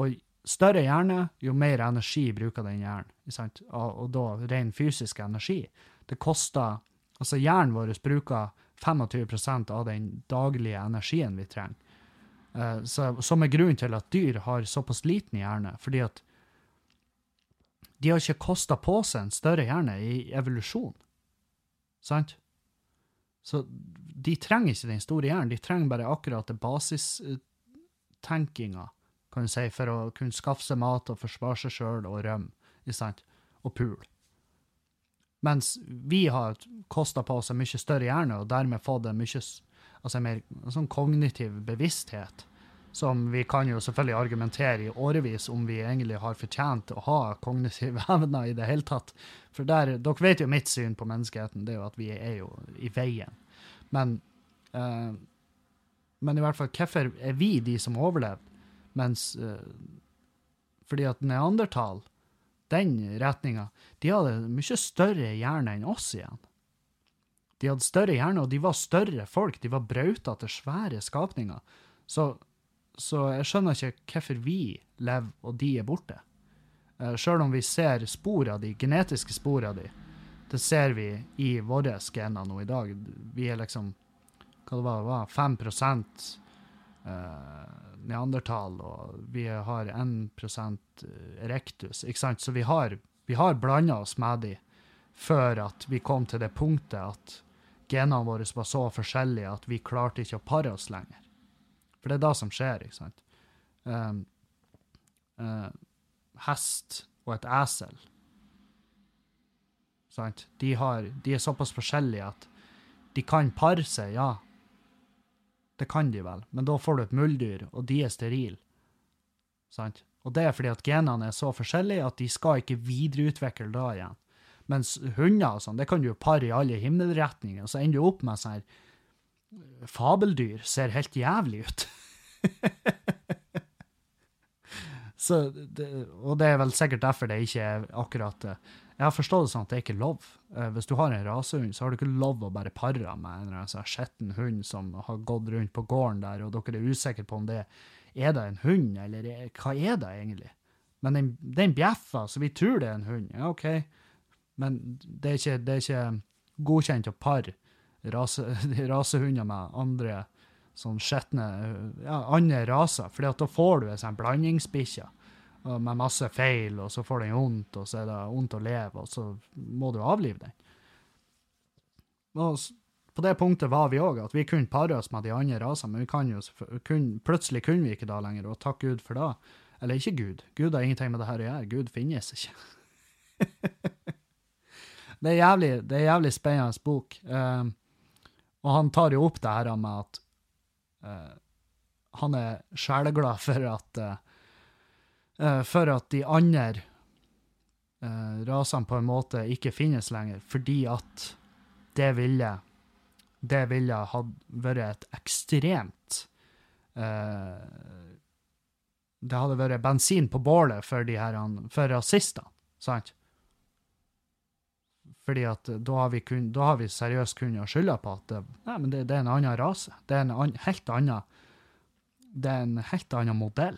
større hjerne, jo mer energi bruker den hjernen, ikke sant? Og, og da ren fysisk energi. Det koster, altså hjernen vår bruker tjuefem prosent av den daglige energien vi trenger. Uh, så, som er grunnen til at dyr har såpass liten hjerne, fordi at de har ikke kostet på seg en større hjerne i evolusjon. Sant? Så de trenger ikke den store hjernen, de trenger bare akkurat det basistenkinga, kan du si, for å kunne skaffe seg mat og forsvare seg selv og rømme, ikke sant? Og pul. Mens vi har kostet på oss en mye større hjerne, og dermed fått en mye altså en mer sånn kognitiv bevissthet, som vi kan jo selvfølgelig argumentere i årevis om vi egentlig har fortjent å ha kognitive evner i det hele tatt. For der, dere vet jo mitt syn på menneskeheten, det er jo at vi er jo i veien. Men, uh, men i hvert fall, hvorfor er vi de som overlever? Mens, uh, fordi at Neandertal, den retningen, de hadde mye større hjerne enn oss igjen. De hadde større hjerne, og de var større folk. De var brautete, svære skapninger. Så, så jeg skjønner ikke hvorfor vi lever, og de er borte. Uh, selv om vi ser spor av de, genetiske spor av de, det ser vi i våre gener nå i dag. Vi er liksom, hva det var, det var fem prosent uh, neandertal, og vi har en prosent erectus, ikke sant? Så vi har, vi har blandet oss med de før at vi kom til det punktet at genene våre var så forskjellige at vi klarte ikke å pare oss lenger. For det er det som skjer, ikke sant? Um, uh, hest og et esel, sant? De, har, de er såpass forskjellige at de kan pare seg, ja. Det kan de vel, men da får du et muldyr, og de er steril. Sant? Og det er fordi at genene er så forskjellige at de skal ikke videreutvikle da igjen. Mens hunder og sånn, det kan du jo pare i alle himmelretninger, og så ender du opp med sånn her fabeldyr, ser helt jævlig ut. Så det, og det er vel sikkert derfor det ikke er akkurat det. Jeg har forstått det sånn at det er ikke lov. Hvis du har en rasehund, så har du ikke lov å bare parre med en sånn skjetten hund som har gått rundt på gården der, og dere er usikre på om det er det en hund, eller er, hva er det egentlig? Men den, den bjeffer, så vi tror det er en hund. Ja, ok. Men det er ikke, det er ikke godkjent å parre rase, rasehunder med andre sånn skjettene, ja, andre raser, fordi at da får du en sånn blandingsbikkje med masse feil, og så får den ondt, og så er det ondt å leve, og så må du avlive den. Og på det punktet var vi også, at vi kunne pare oss med de andre raser, men vi kan jo, kun, plutselig kunne vi ikke da lenger, og takk Gud for det. Eller ikke Gud. Gud har ingenting med det her å gjøre. Gud finnes ikke. det, er jævlig, det er jævlig spennende bok. Uh, og han tar jo opp det her med at uh, han er sjeleglad for at uh, uh, for at de andre uh, rasene på en måte ikke finnes lenger, fordi at det ville det ville ha vært et ekstremt uh, det hadde vært bensin på bålet for de her, for rasistene, sant? Fordi at da har vi, kun, da har vi seriøst kunnet skylde på at det, nei, men det, det er en annen rase. Det er en an, helt annen, det er en helt annen modell.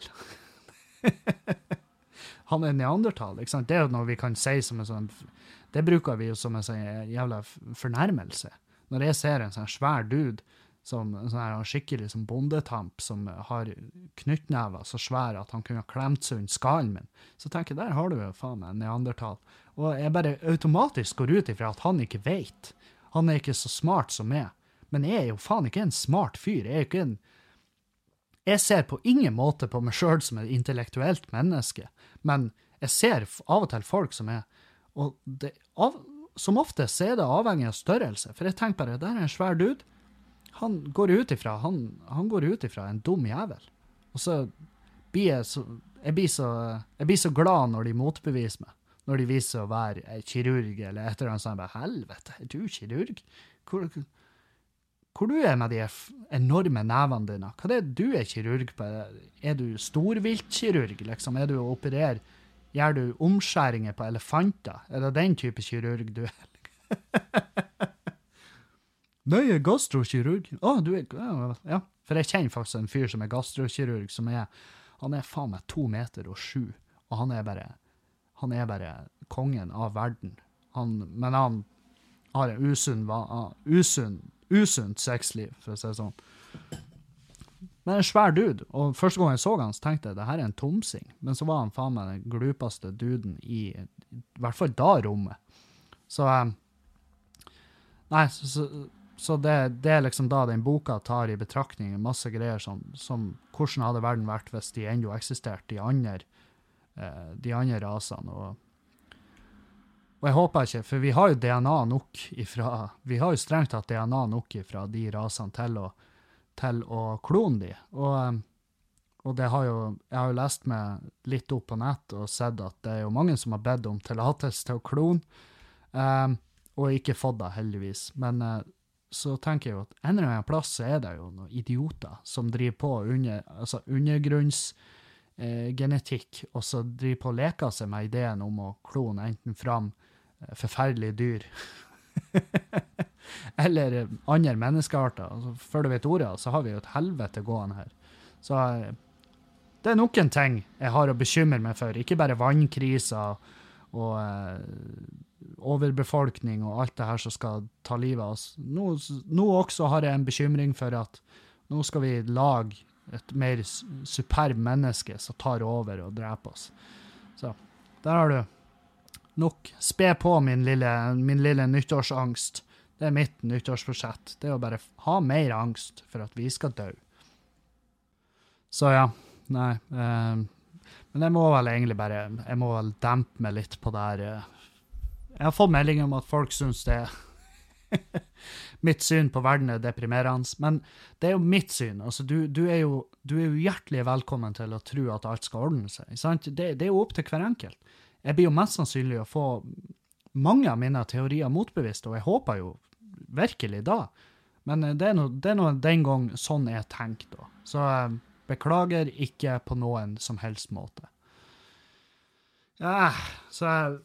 Han er neandertal, ikke sant? Det er jo noe vi kan si som en sånn, det bruker vi jo som en sånn jævla fornærmelse. Når jeg ser en sånn svær dude, som en sånn her skikkelig som bondetamp, som har knyttnever så svær at han kunne ha klemt seg under skallen min, så tenker jeg, der har du jo faen meg en neandertal. Og jeg bare automatisk går ut ifra at han ikke vet. Han er ikke så smart som meg. Men jeg er jo faen ikke en smart fyr. Jeg er jo ikke en... Jeg ser på ingen måte på meg selv som et intellektuelt menneske, men jeg ser av og til folk som er, og det, av, som ofte så er det avhengig av størrelse, for jeg tenker bare, der er en svær dude, han går ut ifra, han, han går ut ifra en dum jævel, og så blir jeg så, jeg blir så, jeg blir så glad når de motbeviser meg, når de viser å være kirurg, eller et eller annet sånn, bare, helvete, er du kirurg? Hvor, hvor du er med de enorme nevene dine? Hva er det du er kirurg på? Er du storviltkirurg, liksom? Er du å operere? Gjør du omskjæringer på elefanter? Er det den type kirurg du er? Nei, jeg er gastrokirurg. Å, du er... Ja, for jeg kjenner faktisk en fyr som er gastrokirurg, som er... Han er faen meg to meter og sju, og han er bare, han er bare kongen av verden. Han, men han har en usunn, uh, usunn, usunt sexliv, for å si det sånn. Men en svær dude, og første gang jeg så han, så tenkte jeg, det her er en tomsing. Men så var han faen meg den glupeste duden i, i hvert fall da rommet. Så, um, nei, så, så, så det, det er liksom da den boka tar i betraktning masse greier som, som hvordan hadde verden vært hvis de enda eksisterte, de andre, uh, de andre rasene, og Og jeg håper ikke, for vi har jo D N A nok ifra, vi har jo strengt tatt D N A nok ifra de rasene til å, til å klone de. Og, og det har jo, jeg har jo lest meg litt opp på nett og sett at det er jo mange som har bedt om tillatelse til å klone, um, og ikke fått det heldigvis. Men uh, så tenker jeg jo at en eller annen plass så er det jo noen idioter som driver på under, altså undergrunns eh, genetikk, og så driver på å leke seg med ideen om å klone enten fram forferdelige dyr, eller andre menneskearter. Altså, før du vet ordet, så har vi jo et helvete gående her. Så det er nok en ting jeg har å bekymre meg for. Ikke bare vannkriser og eh, overbefolkning og alt det her som skal ta livet av oss. Nå, nå også har jeg en bekymring for at nå skal vi lage et mer superb menneske som tar over og dreper oss. Så der har du nok. Spe på min lille, min lille nyttårsangst. Det er mitt nyttårsforsett. Det er å bare ha mer angst for at vi skal dø. Så ja, nei. Eh, men jeg må vel egentlig bare, jeg må vel dempe meg litt på det her. Jeg har fått melding om at folk synes det er mitt syn på verden er deprimerende, men det er jo mitt syn. Altså, du, du, er jo, du er jo hjertelig velkommen til å tro at alt skal ordne seg. Sant? Det, det er jo opp til hver enkelt. Jeg blir jo mest sannsynlig å få mange av mine teorier motbevist, og jeg håper jo virkelig da. Men det er nå det er noe den gang sånn jeg tenker da. Så jeg beklager ikke på noen som helst måte. Ja, så jeg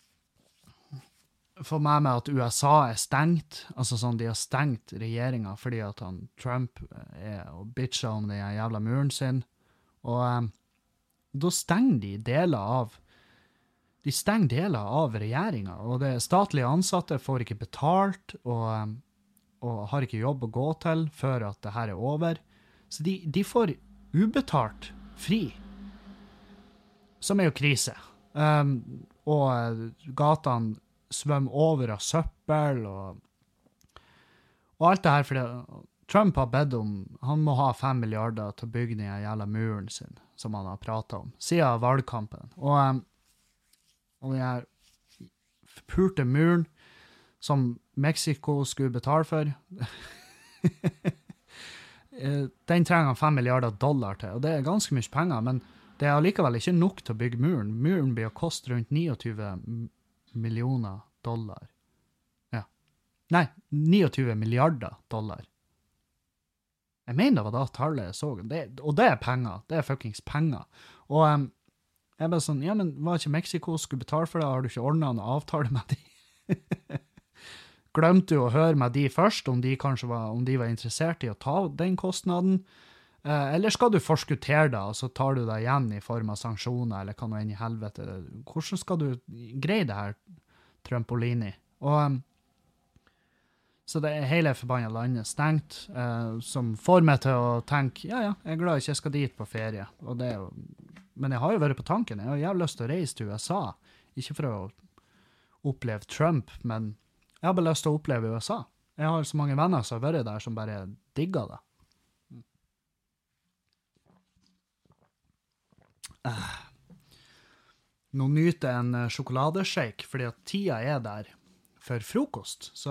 får med meg at U S A er stengt, altså sånn de har stengt regjeringen fordi at han Trump er og bitcher om den jævla muren sin, og um, da stenger de deler av De stenger deler av regjeringen, og det statlige ansatte får ikke betalt, og, og har ikke jobb å gå til før at det her er over. Så de, de får ubetalt fri, som er jo krise. Um, og gatene svømmer over av søppel, og, og alt det her, fordi Trump har bedt om, han må ha fem milliarder til å bygge den jævla muren sin, som han har pratet om, siden valgkampen. Og um, og den her forpulte muren som Mexico skulle betale for, den trenger han fem milliarder dollar til, og det er ganske mye penger, men det er allikevel ikke nok til å bygge muren. Muren blir å koste rundt tjueni millioner dollar. Ja. Nei, tjueni milliarder dollar. Jeg mener det var da tallet jeg så, det, og det er penger, det er fuckings penger. Og um, jeg bare sånn, ja, men var ikke Mexico skulle betale for det? Har du ikke ordnet en avtale med de? Glemte du å høre med de først, om de kanskje var, om de var interessert i å ta den kostnaden? Eh, eller skal du forskuttere det, og så tar du det igjen i form av sanksjoner, eller kan du inn i helvete? Hvordan skal du greie det her, Trumpolini? Og, um, så det er hele forbannet landet stengt, eh, som får meg til å tenke, ja, ja, jeg er glad ikke jeg skal dit på ferie, og det er jo men jeg har jo vært på tanken. Jeg har jævlig lyst til å reise til U S A. Ikke for å oppleve Trump, men jeg har bare lyst til å oppleve U S A. Jeg har så mange venner som har vært der som bare digger det. Uh. Nå nyter jeg en sjokoladeshake, fordi at tida er der for frokost. Så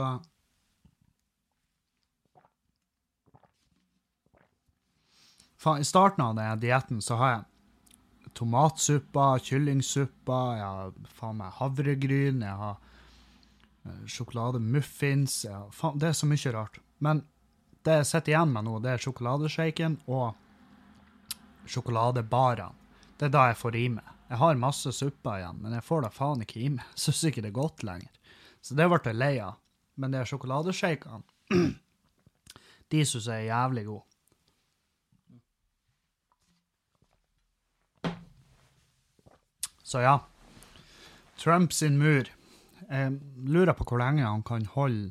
Fa, i starten av denne dietten så har jeg tomatsuppa, kyllingsuppa, jeg har faen meg havregryn, jeg har uh, sjokolademuffins, jeg har, faen, det er så mye rart. Men det jeg sitter igjen med nå, det er sjokoladeshaken og sjokoladebarene. Det er da jeg får i meg. Jeg har masse suppa igjen, men jeg får da faen ikke i meg. Jeg synes ikke det er godt lenger. Så det ble jeg lei av. Men det er sjokoladeshakene, de synes jeg er jævlig gode. Så ja, Trump sin mur. Jeg lurer på hvor lenge han kan holde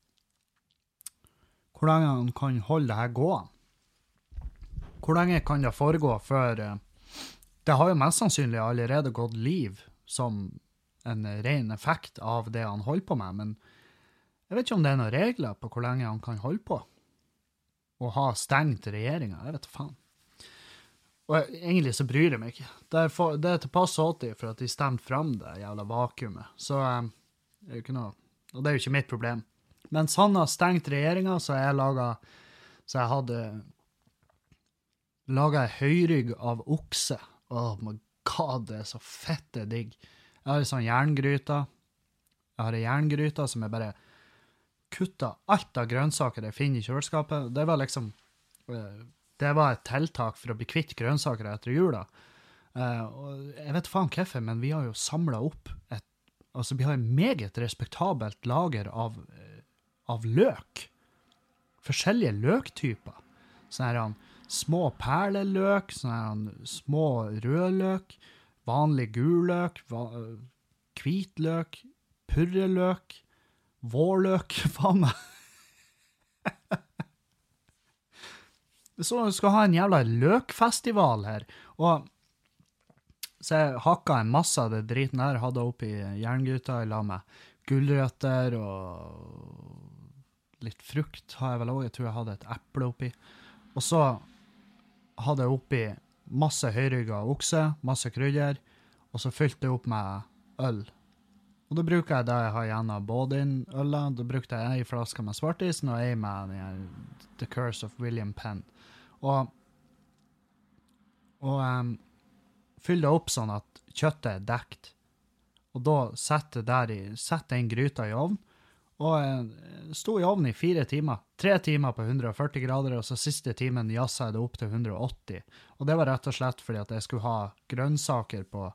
hvor lenge han kan holde det her gående. Hvor lenge kan det foregå før det har jo mest sannsynlig allerede gått liv som en ren effekt av det han holder på med, men jeg vet ikke om det er noen regler på hvor lenge han kan holde på og ha stengt regjeringen, jeg vet faen. Og jeg, egentlig så bryr jeg meg ikke. Det er, for, det er til pass åtti for at de stemte frem det jævla vakuumet, så um, det er jo ikke noe, og det er jo ikke mitt problem. Mens han har stengt regjeringen, så jeg laget, så jeg hadde laget en høyrygg av okse. Oh my god, det er så fett, det er digg. Jeg har en sånn jerngryta. Jeg har en jerngryta som jeg bare kuttet alt av grønnsaker jeg finner i kjøleskapet. Det var liksom, det var et tiltak for å bli kvitt grønnsaker etter jula. Og jeg vet faen hvorfor, men vi har jo samlet opp et, altså vi har en meget respektabelt lager av, av løk. Forskjellige løktyper. Sånn her han, små perleløk, sånn her små rødløk, vanlig gulløk, va, hvitløk, purreløk, vårløk, faen meg. Så jeg skal ha en jævla løkfestival her, og så jeg hakket en masse av det driten der, hadde oppi jerngryta, jeg la med gulrøtter og litt frukt har jeg vel også, jeg tror jeg hadde et eple oppi. Og så hadde jeg oppi masse høyrygget av okse, masse krydder, og så fylte jeg opp med øl. Og da bruker jeg det jeg har igjen av Bodin-ølet, da brukte jeg en flaske med svartisen, og en med den, The Curse of William Penn. Og, og um, fyller det opp sånn at kjøttet er dekt. Og da setter jeg der i, setter jeg en gryta i ovn, og jeg sto i ovnen i fire timer. Tre timer på hundre og førti grader, og så siste timen jasset jeg det opp til hundre og åtti. Og det var rett og slett fordi at jeg skulle ha grønnsaker på,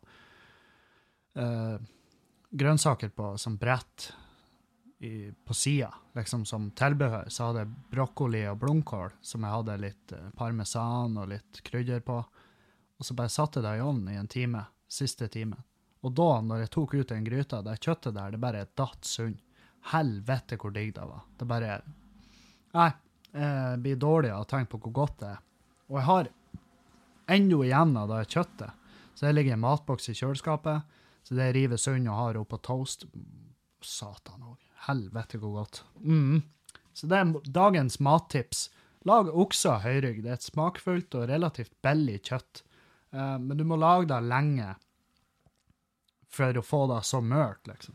uh, grønnsaker på som brett i, på siden, liksom som tilbehør. Så hadde jeg brokkoli og blomkål, som jeg hadde litt uh, parmesan og litt krydder på. Og så bare satte jeg det i ovnen i en time, siste time. Og da, når jeg tok ut en gryta, det kjøttet der, det bare datt sund. Helvete hvor digg det var. Det bare, nei, jeg blir dårlig av å tenke på hvor godt det er. Og jeg har enda igjen av det kjøttet. Så jeg ligger i en matboks i kjøleskapet, så det river sund og har oppe på toast. Satan også. Helvete hvor godt. Mm. Så det er dagens mattips. Lag okse av høyrygg. Det er et smakfullt og relativt billig kjøtt. Uh, men du må lage det lenge for å få det så mørt, liksom.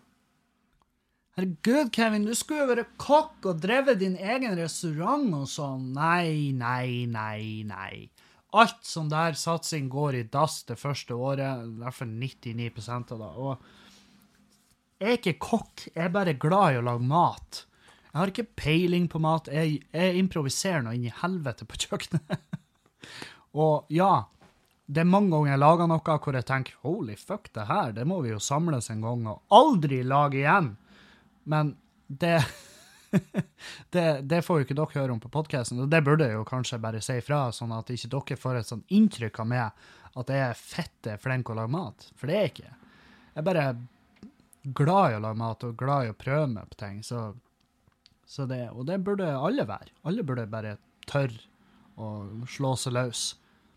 Herregud, Kevin, du skulle jo være kokk og drevet din egen restaurant og sånn. Nei, nei, nei, nei. Alt sånn der satsing går i dass det første året, i hvert fall nittini prosent av det. Og jeg er ikke kokk, jeg er bare glad i å lage mat. Jeg har ikke peiling på mat, jeg, jeg improviserer noe inn i helvete på kjøkkenet. Og ja, det er mange ganger jeg lager noe hvor jeg tenker, holy fuck, det her, det må vi jo samles en gang og aldri lage igjen. Men det, det, det får jo ikke dere høre om på podcasten, og det burde jeg jo kanskje bare si fra, sånn at ikke dere får et sånn inntrykk av meg at jeg er fette flink å lage mat, for det er jeg ikke. Jeg er bare glad i å lage mat og glad i å prøve meg på ting, så, så det, og det burde alle være. Alle burde bare tørre å slå seg løs.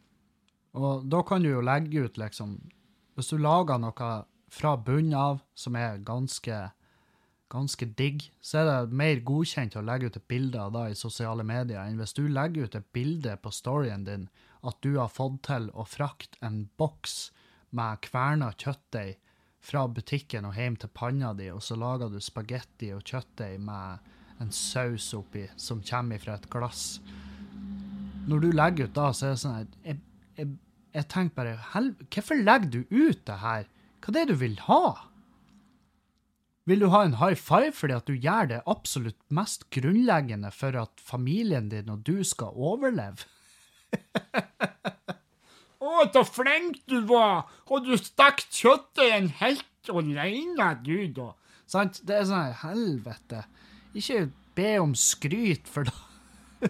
Og da kan du jo legge ut, liksom, hvis du lager noe fra bunnen av som er ganske ganske digg, så er det mer godkjent å legge ut et bilde av det i sosiale medier enn hvis du legger ut et bilde på storyen din at du har fått til å frakte en boks med kverna kjøttdeig fra butikken og hjem til panna di, og så lager du spagetti og kjøttdeig med en saus oppi som kommer fra et glass. Når du legger ut da, så er det sånn at jeg, jeg, jeg tenker bare, helv- hvorfor legger du ut det her? Hva er det du vil ha? Vil du ha en high five fordi at du gjør det absolutt mest grunnleggende for at familien din og du skal overleve? Å, så flink du var! Og du stekte kjøttet helt alene, du da. Sant? Det er sånn, helvete. Ikke be om skryt for da.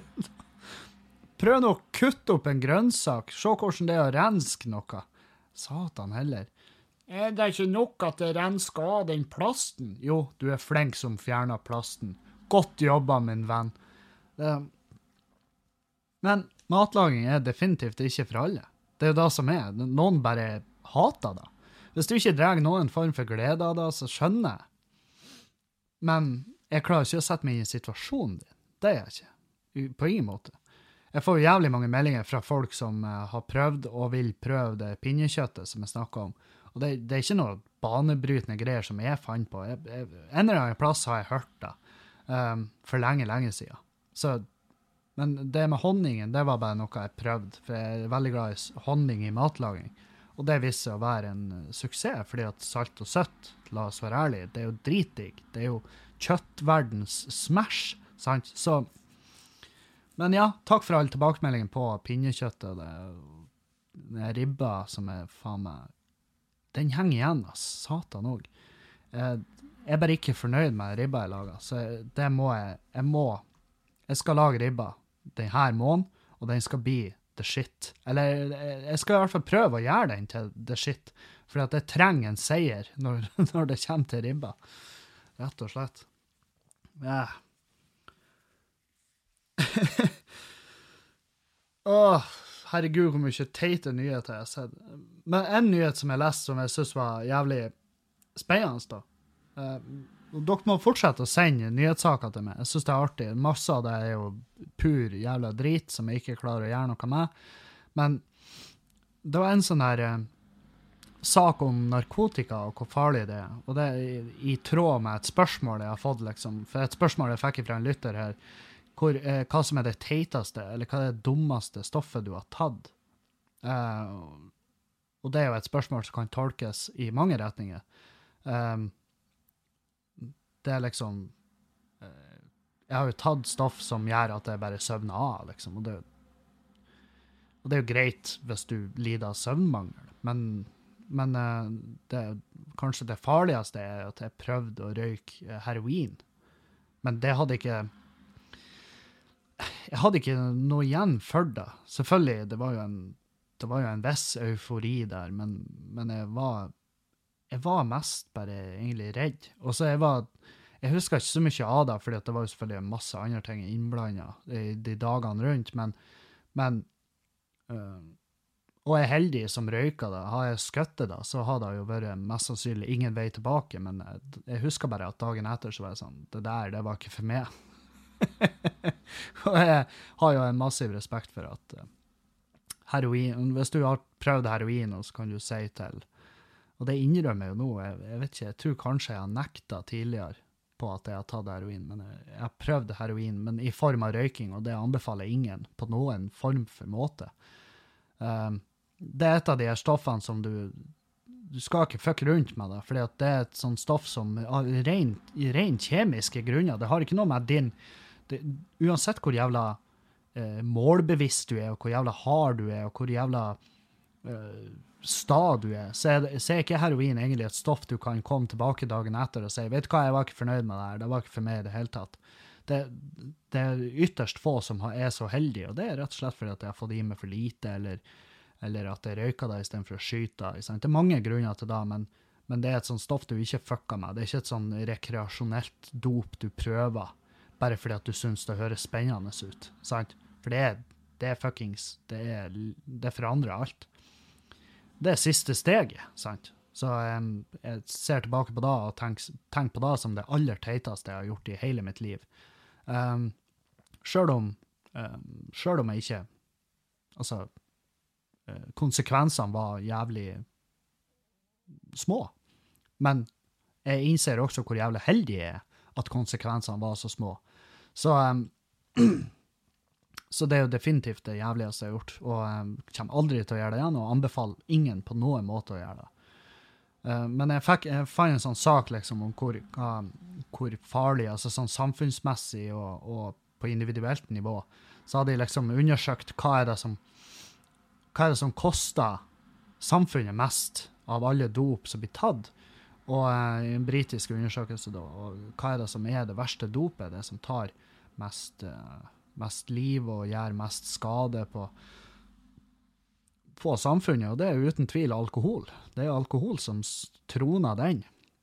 Prøv nå å kutte opp en grønnsak. Se hvordan det er å renske noe. Satan heller. Er det ikke nok at det rensker av den plasten? Jo, du er flink som fjerner plasten. Godt jobba, min venn. Det... Men matlaging er definitivt ikke for alle. Det er jo det som er. Noen bare hater det. Hvis du ikke drar noen form for glede av det, så skjønner jeg. Men jeg klarer ikke å sette meg i situasjonen din. Det er jeg ikke. På ingen måte. Jeg får jævlig mange meldinger fra folk som har prøvd og vil prøve det pinnekjøttet som jeg snakker om. Og det, det er ikke noe banebrytende greier som jeg fant på. Jeg, jeg, en eller annen plass har jeg hørt det um, for lenge, lenge siden. Så, men det med honningen, det var bare noe jeg prøvde, for jeg er veldig glad i honning i matlaging. Og det viste seg å være en suksess, fordi at salt og søtt, la oss være ærlige, det er jo dritdigg. Det er jo kjøttverdens smash, sant? Så, men ja, takk for all tilbakemeldingen på pinnekjøttet. Det, det er ribba som er faen meg, den henger igjen, ass. Satan også. Jeg, jeg er bare ikke fornøyd med ribba jeg lager, så det må jeg, jeg må, jeg skal lage ribba denne måneden, og den skal bli the shit. Eller jeg skal i hvert fall prøve å gjøre den til the shit, for at jeg trenger en seier når, når det kommer til ribba. Rett og slett. Ja. Åh, herregud, hvor mye teite nyheter jeg har sett. Men en nyhet som jeg leste som jeg synes var jævlig spennende da. Uh, og dere må fortsette å sende nyhetssaker til meg. Jeg synes det er artig. Masse av det er jo pur jævla drit som jeg ikke klarer å gjøre noe med. Men det var en sånn her uh, sak om narkotika og hvor farlig det er. Og det er i, i tråd med et spørsmål jeg har fått, liksom. For et spørsmål jeg fikk fra en lytter her, hvor, eh, hva som er det teiteste, eller hva er det dummeste stoffet du har tatt. Uh, og det er jo et spørsmål som kan tolkes i mange retninger. Um, det er liksom, uh, jeg har jo tatt stoff som gjør at jeg bare søvner av, liksom, og det, og det er jo greit hvis du lider av søvnmangel, men, men uh, det, kanskje det farligste er at jeg prøvde å røyke heroin, men det hadde ikke, jeg hadde ikke noe igjen for det. Selvfølgelig, det var jo en, det var jo en viss eufori der, men, men jeg var, jeg var mest bare egentlig redd. Og så jeg var, jeg husker ikke så mye av det, fordi det var jo selvfølgelig masse andre ting innblandet i de dagene rundt, men, men øh, og jeg er heldig som røyker det. Har jeg skøttet det, så har det jo vært mest sannsynlig ingen vei tilbake, men jeg, jeg husker bare at dagen etter så var jeg sånn, det der, det var ikke for meg. Og jeg har jo en massiv respekt for at uh, heroin, hvis du har prøvd heroin, så kan du si til, og det innrømmer jeg jo nå, jeg, jeg vet ikke, jeg tror kanskje jeg har nektet tidligere på at jeg har tatt heroin, men jeg, jeg har prøvd heroin, men i form av røyking, og det anbefaler ingen på noen form for måte. Um, det er et av de her stoffene som du du skal ikke fucke rundt med det, fordi at det er et sånt stoff som av ren, ren kjemiske grunner, det har ikke noe med din, det, uansett hvor jævla eh, målbevisst du er, og hvor jævla hard du er, og hvor jævla eh, sta du er, så er, det, så er ikke heroin egentlig et stoff du kan komme tilbake dagen etter og si, vet du hva, jeg var ikke fornøyd med det her, det var ikke for meg i det hele tatt. Det, det er ytterst få som er så heldige, og det er rett og slett fordi at jeg har fått i meg for lite, eller eller at jeg røyker det i stedet for å skyte. Det er mange grunner til det, men, men det er et sånt stoff du ikke fucker med. Det er ikke et sånn rekreasjonelt dop du prøver, bare fordi at du synes det høres spennende ut. Sant? For det er, det er fuckings, det, er, det forandrer alt. Det er siste steget, sant? Så um, jeg ser tilbake på det og tenker, tenker på det som det aller teiteste jeg har gjort i hele mitt liv. Um, selv om, um, selv om jeg ikke, altså, konsekvensene var jævlig små. Men jeg innser også hvor jævlig heldig jeg er at konsekvensene var så små. Så, um, så det er jo definitivt det jævligste jeg har gjort, og um, kommer aldri til å gjøre det igjen, og anbefaler ingen på noen måte å gjøre det. Uh, men jeg, fikk, jeg fant en sånn sak liksom, om hvor, uh, hvor farlig, altså sånn samfunnsmessig og, og på individuelt nivå, så hadde jeg liksom undersøkt hva er det som hva er det som koster samfunnet mest av alle dop som blir tatt, og i en britisk undersøkelse da, og hva er det som er det verste dopet, det som tar mest, mest liv og gjør mest skade på, på samfunnet, og det er uten tvil alkohol. Det er alkohol som troner den.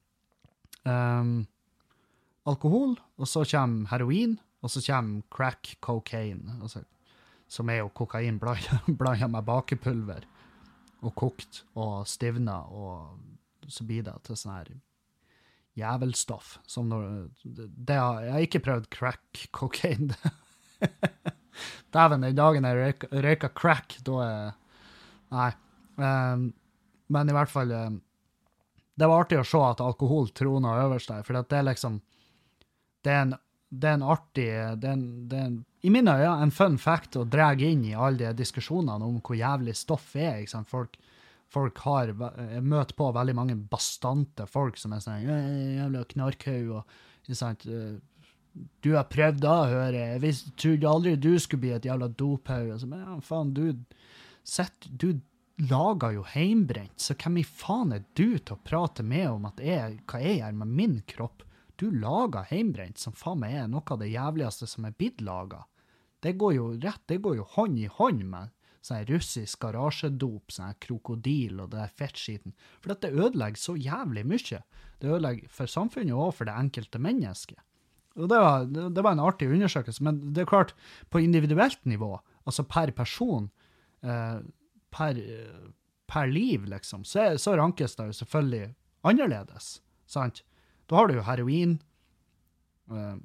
Um, alkohol, og så kommer heroin, og så kommer crack cocaine, altså, som er jo kokain blandet med bakepulver, og kokt, og stivna, og så blir det til sånn her jævelstoff. Som når, det har, jeg har ikke prøvd crack cocaine. Dæven, den dagen jeg røyka, røyka crack, da er... Nei. Um, men i hvert fall, um, det var artig å se at alkohol troner øverst der, for det er liksom, det er en, det er en artig, det er en, det er en, i mine øyne, en fun fact å dra inn i alle de diskusjonene om hvor jævlig stoff er, ikke sant? Folk, folk har, jeg møter på veldig mange bastante folk som er sånn, jævla knarkhau, og, ikke sant, du har prøvd da, hører jeg, jeg trodde aldri du skulle bli et jævla dophaug, og så, men ja, faen, du, sett, du lager jo heimbrent, så hvem i faen er du til å prate med om at jeg, hva jeg gjør med min kropp? Du lager heimbrent, som faen meg er noe av det jævligste som er blitt laget. Det går jo rett, det går jo hånd i hånd med sånn russisk garasjedop, sånn krokodil og det der fettskiten. For dette ødelegger så jævlig mye. Det ødelegger for samfunnet og for det enkelte mennesket. Og det var, det var en artig undersøkelse, men det er klart, på individuelt nivå, altså per person, eh, per, per liv, liksom, så, så rankes det jo selvfølgelig annerledes, sant? Da har du jo heroin øh,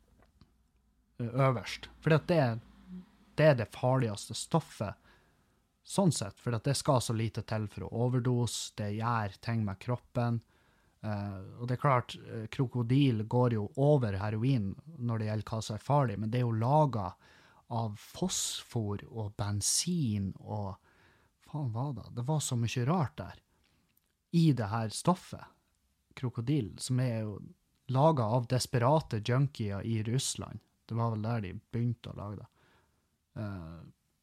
øverst, for det, det er det farligste stoffet, sånn sett, for det skal så lite til for å overdose, det gjør ting med kroppen, øh, og det er klart, krokodil går jo over heroin når det gjelder hva som er farlig, men det er jo laget av fosfor og bensin og, faen hva da, det var så mye rart der, i det her stoffet, krokodil, som er jo laget av desperate junkier i Russland. Det var vel der de begynte å lage det. Uh,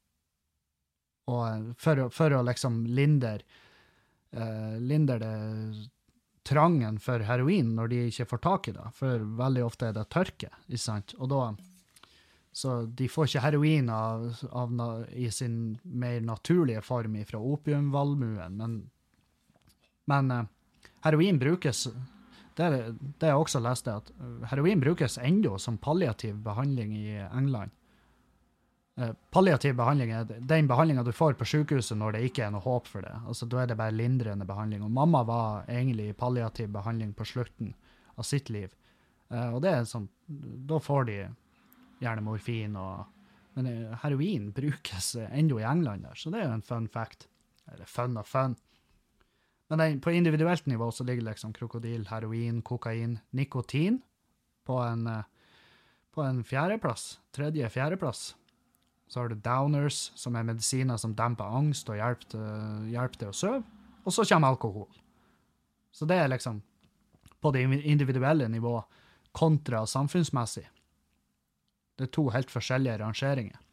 og for, for å liksom linder, uh, linder det trangen for heroin når de ikke får tak i det, for veldig ofte er det tørke, ikke sant? Og da, så de får ikke heroin av, av, i sin mer naturlige form fra opiumvalmuen, men, men uh, heroin brukes, det er det jeg også leste, at heroin brukes enda som palliativ behandling i England. Eh, palliativ behandling er den behandlingen du får på sykehuset når det ikke er noe håp for det. Altså, da er det bare lindrende behandling. Og mamma var egentlig i palliativ behandling på slutten av sitt liv. Eh, og det er sånn, da får de gjerne morfin, og, men heroin brukes enda i England der, så det er jo en fun fact. Eller fun og fun. Men den, på individuelt nivå så ligger liksom krokodil, heroin, kokain, nikotin på en, på en fjerdeplass, tredje fjerdeplass. Så har du downers, som er medisiner som demper angst og hjelper til, hjelper til å sove. Og så kommer alkohol. Så det er liksom på det individuelle nivå kontra samfunnsmessig. Det er to helt forskjellige rangeringer.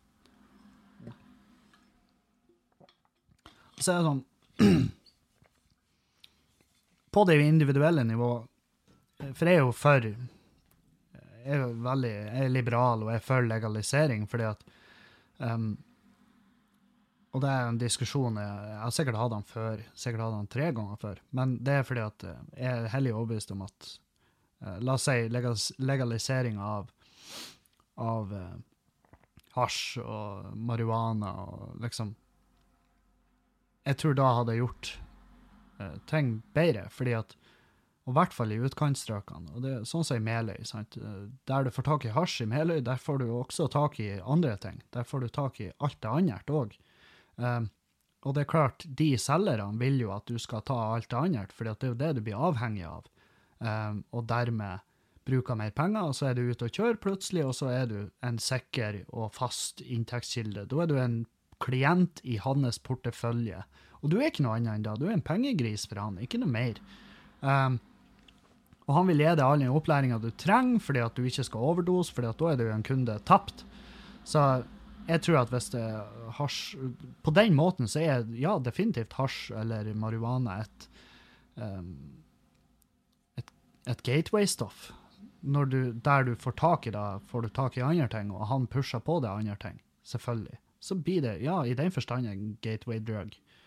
Så er det sånn på det individuelle nivå, for jeg er jo for, jeg er jo veldig, jeg er liberal og jeg er for legalisering, fordi at, um, og det er en diskusjon, jeg, jeg har sikkert hatt den før, sikkert hatt den tre ganger før, men det er fordi at jeg er hellig overbevist om at, uh, la oss si legalis legalisering av, av uh, hasj og marihuana, og liksom, jeg tror da hadde gjort ting bedre, fordi at, og i hvert fall i utkantstrøkene, og det er sånn som i Meløy, sant? Der du får tak i hasj i Meløy, der får du også tak i andre ting, der får du tak i alt det andre også. Um, og det er klart, de selgerne vil jo at du skal ta alt det andre, fordi at det er jo det du blir avhengig av, um, og dermed bruker mer penger, og så er du ute og kjører plutselig, og så er du en sikker og fast inntektskilde. Da er du en klient i hans portefølje, og du er ikke noe annet enn da. Du er en pengegris for han, ikke noe mer. Um, og han vil gi deg all den opplæringen du trenger, fordi at du ikke skal overdose, fordi at da er du en kunde tapt. Så jeg tror at hvis det er hasj, på den måten så er, ja, definitivt hasj eller marihuana et, um, et, et gateway-stoff. Når du, der du får tak i det, får du tak i andre ting, og han pusher på det andre ting, selvfølgelig. Så blir det, ja, i den forstand en gateway-drug.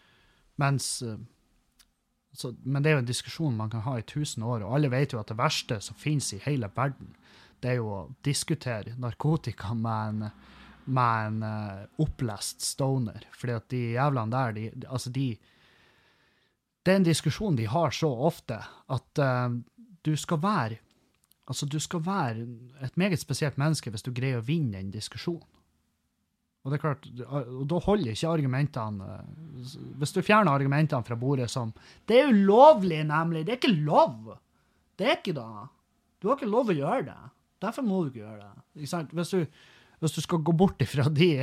Mens, så, men det er jo en diskusjon man kan ha i tusen år, og alle vet jo at det verste som finnes i hele verden, det er jo å diskutere narkotika med en, med en uh, opplest stoner, fordi at de jævlene der, de, altså de, det er en diskusjon de har så ofte, at uh, du skal være, altså du skal være et meget spesielt menneske hvis du greier å vinne en diskusjon. Og det er klart, og da holder ikke argumentene, hvis du fjerner argumentene fra bordet som, det er ulovlig nemlig, det er ikke lov. Det er ikke da. Du har ikke lov å gjøre det. Derfor må du ikke gjøre det. Ikke sant? Hvis du, hvis du skal gå bort ifra de,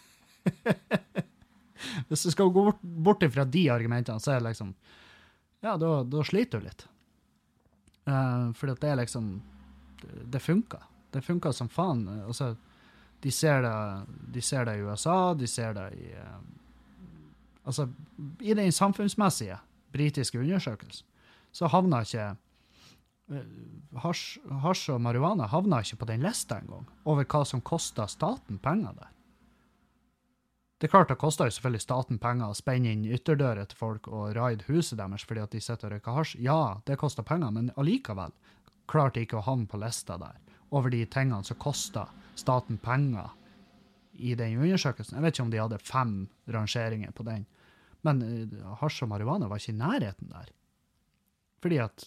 hvis du skal gå bort, bort ifra de argumentene, så er det liksom, ja, da, da sliter du litt. Uh, fordi at det er liksom, det, det funker. Det funker som faen, altså, De ser, det, de ser det i U S A, de ser det i, uh, altså, i den samfunnsmessige britiske undersøkelsen, så havner ikke, uh, hasj, hasj og marihuana havner ikke på den lista en gang, over hva som koster staten penger der. Det er klart det koster jo selvfølgelig staten penger å spenne inn ytterdører til folk og raide huset deres fordi at de sitter og røyker hasj. Ja, det koster penger, men allikevel klarte ikke å havne på lista der over de tingene som koster staten penger i den undersøkelsen. Jeg vet ikke om de hadde fem rangeringer på den, men uh, hasj og marihuana var ikke i nærheten der. Fordi at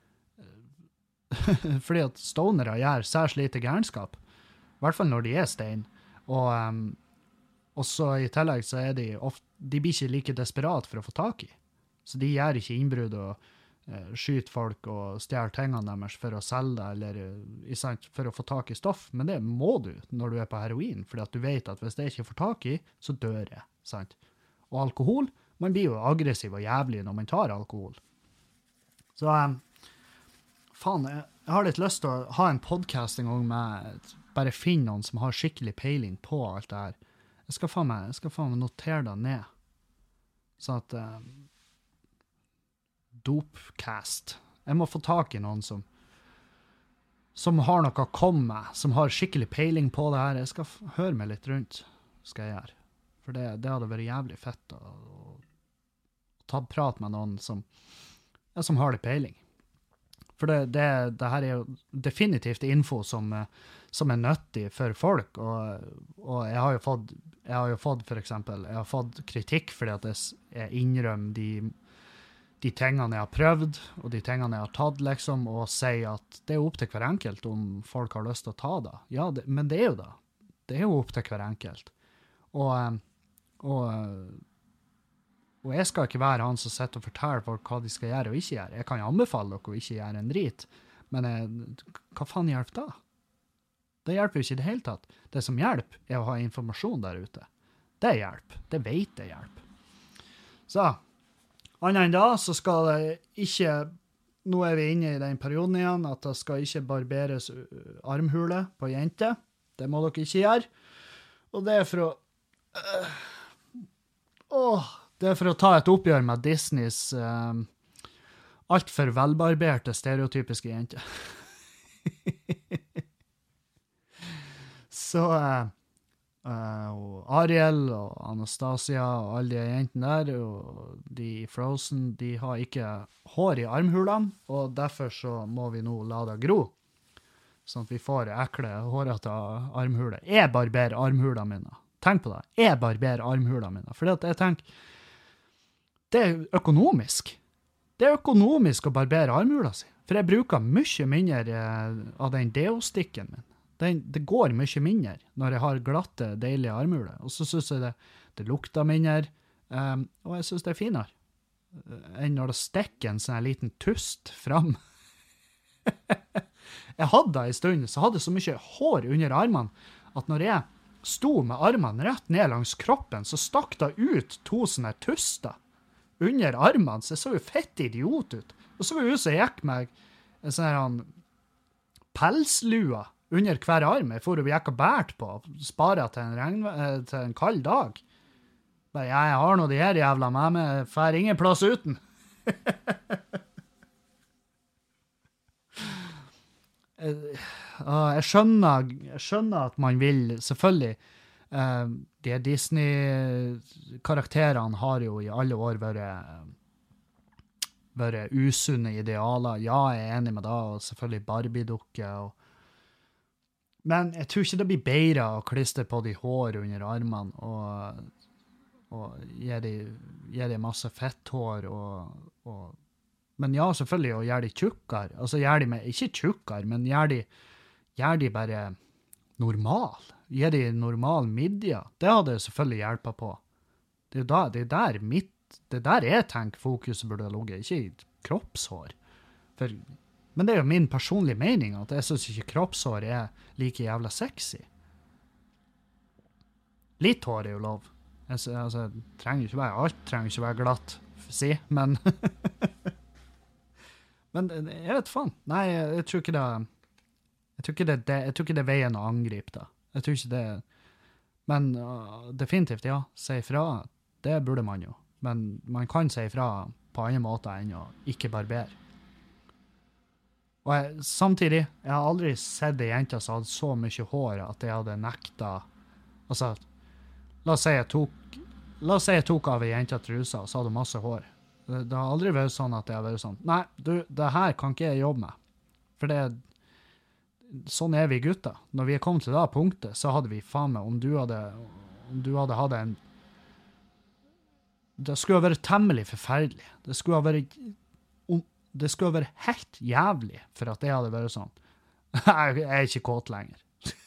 uh, fordi at stonere gjør særs lite gærenskap, i hvert fall når de er stein, og, um, og så i tillegg så er de ofte, de blir ikke like desperat for å få tak i, så de gjør ikke innbrudd og skyte folk og stjele tingene deres for å selge det, eller for å få tak i stoff. Men det må du når du er på heroin, fordi at du vet at hvis det ikke får tak i, så dør jeg. Sant? Og alkohol, man blir jo aggressiv og jævlig når man tar alkohol. Så, um, faen, jeg, jeg har litt lyst til å ha en podcast en gang med, bare finne noen som har skikkelig peiling på alt det her. Jeg skal faen meg, jeg skal faen meg notere det ned. Så at... Um, Dopcast. Jeg må få tak i noen som som har noe å komme med, som har skikkelig peiling på det her. Jeg skal f- høre meg litt rundt, skal jeg gjøre. For det, det hadde vært jævlig fett å, å ta prat med noen som, ja, som har det peiling. For det, det, det her er jo definitivt info som, som er nyttig for folk, og, og jeg har jo fått, jeg har jo fått for eksempel, jeg har fått kritikk fordi at jeg innrømmer de de tingene jeg har prøvd, og de tingene jeg har tatt, liksom, og sier at det er opp til hver enkelt om folk har lyst til å ta det. Ja, det, men det er jo det. Det er jo opp til hver enkelt. Og, og, og jeg skal ikke være han som sitter og forteller folk hva de skal gjøre og ikke gjøre. Jeg kan anbefale dere å ikke gjøre en drit, men jeg, hva faen hjelper da? Det hjelper jo ikke i det hele tatt. Det som hjelper er å ha informasjon der ute. Det hjelper. Det vet jeg hjelper. Så... Annet enn da, så skal det ikke, nå er vi inne i den perioden igjen, at det skal ikke barberes armhule på jenter. Det må dere ikke gjøre. Og det er for å, øh, åh, det er for å ta et oppgjør med Disneys øh, alt for velbarberte stereotypiske jenter. Så... Øh, Uh, og Ariel og Anastasia og alle de jentene der, og de i Frozen, de har ikke hår i armhulene, og derfor så må vi nå la det gro, sånn at vi får ekle hårete armhuler. Jeg barberer armhulene mine. Tenk på det. Jeg barberer armhulene mine. Fordi at jeg tenker, det er økonomisk. Det er økonomisk å barbere armhulene si. For jeg bruker mye mindre av den deo-stikken min. Det, det går mye mindre når jeg har glatte, deilige armhuler. Og så synes jeg det, det lukter mindre, um, og jeg synes det er finere enn når det stikker en sånn liten tust fram. Jeg hadde en stund, så hadde jeg så mye hår under armene, at når jeg sto med armene rett ned langs kroppen, så stakk det ut to sånne tuster under armene, så jeg så jo fett idiot ut. Og så var det ut som jeg gikk med en sånn her pelslua under hver arm. Jeg får jo gikk og bært på, spare til en, regn, til en kald dag. Bare, ja, jeg har noe de her jævla med meg, jeg får ingen plass uten. jeg, jeg, skjønner, jeg skjønner at man vil, selvfølgelig, Uh, de Disney-karakterene har jo i alle år vært, vært usunne idealer. Ja, jeg er enig med det, og selvfølgelig Barbie-dukke. Og... Men jeg tror ikke det blir bedre å klistre på de hår under armene, og, og gi de, gi de masse fetthår, og, og... Men ja, selvfølgelig, å gjøre de tjukkere. Altså, gjør de med, ikke tjukkere, men gjør de, gjør de bare normal. Gi de normal midja. Det hadde jeg selvfølgelig hjulpet på. Det er jo da, det er der mitt, det er der jeg tenker fokuset burde ha ligget, ikke i kroppshår. For, men det er jo min personlige mening at jeg synes ikke kroppshår er like jævla sexy. Litt hår er jo lov. Jeg, altså, trenger ikke være, alt trenger ikke være glatt, si, men... men jeg vet faen. Nei, jeg, jeg tror ikke det... Jeg tror ikke det, det, jeg tror ikke det er veien å angripe da. Jeg tror ikke det... Men uh, definitivt, ja, si ifra. Det burde man jo. Men man kan si ifra på andre måter enn å ikke barbere. Og jeg, samtidig, jeg har aldri sett en jente som hadde så mye hår at jeg hadde nekta... Altså, la oss si jeg tok... La oss si jeg tok av en jente trusa, og så hadde masse hår. Det, det har aldri vært sånn at jeg har vært sånn, nei, du, det her kan ikke jeg jobbe med. For det sånn er vi gutter. Når vi er kommet til det punktet, så hadde vi faen meg, om du hadde, om du hadde hatt en, det skulle ha vært temmelig forferdelig. Det skulle ha vært, det skulle ha vært helt jævlig for at det hadde vært sånn. Jeg er ikke kåt lenger.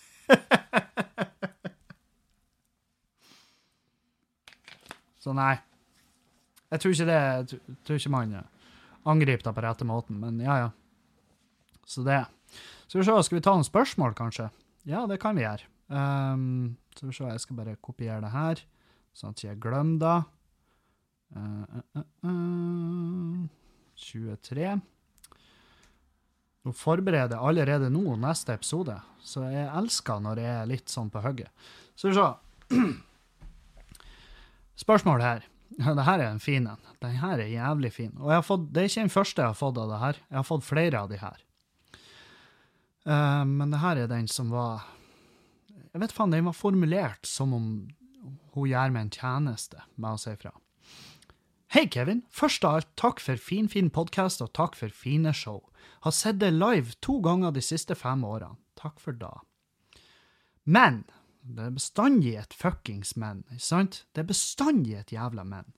Så nei. Jeg tror ikke det, jeg tror ikke man angriper det på rette måten, men ja, ja. Så det. Så vi se, skal vi ta noen spørsmål, kanskje? Ja, det kan vi gjøre. Um, så vi se, jeg skal bare kopiere det her, sånn at jeg ikke glemmer det. Uh, uh, uh, tjuetre. Nå forbereder jeg allerede nå neste episode, så jeg elsker når jeg er litt sånn på hugget. Så vi se. Spørsmål her. Det her er en fin en. Den her er jævlig fin. Og jeg har fått, det er ikke den første jeg har fått av det her. Jeg har fått flere av de her. Uh, men det her er den som var, jeg vet faen, den var formulert som om hun gjør meg en tjeneste med å si fra. Hei Kevin, først av alt takk for fin, fin podcast og takk for fine show. Har sett det live to ganger de siste fem årene. Takk for da. Men, det er bestandig et fuckings men, ikke sant? Det er bestandig et jævla men.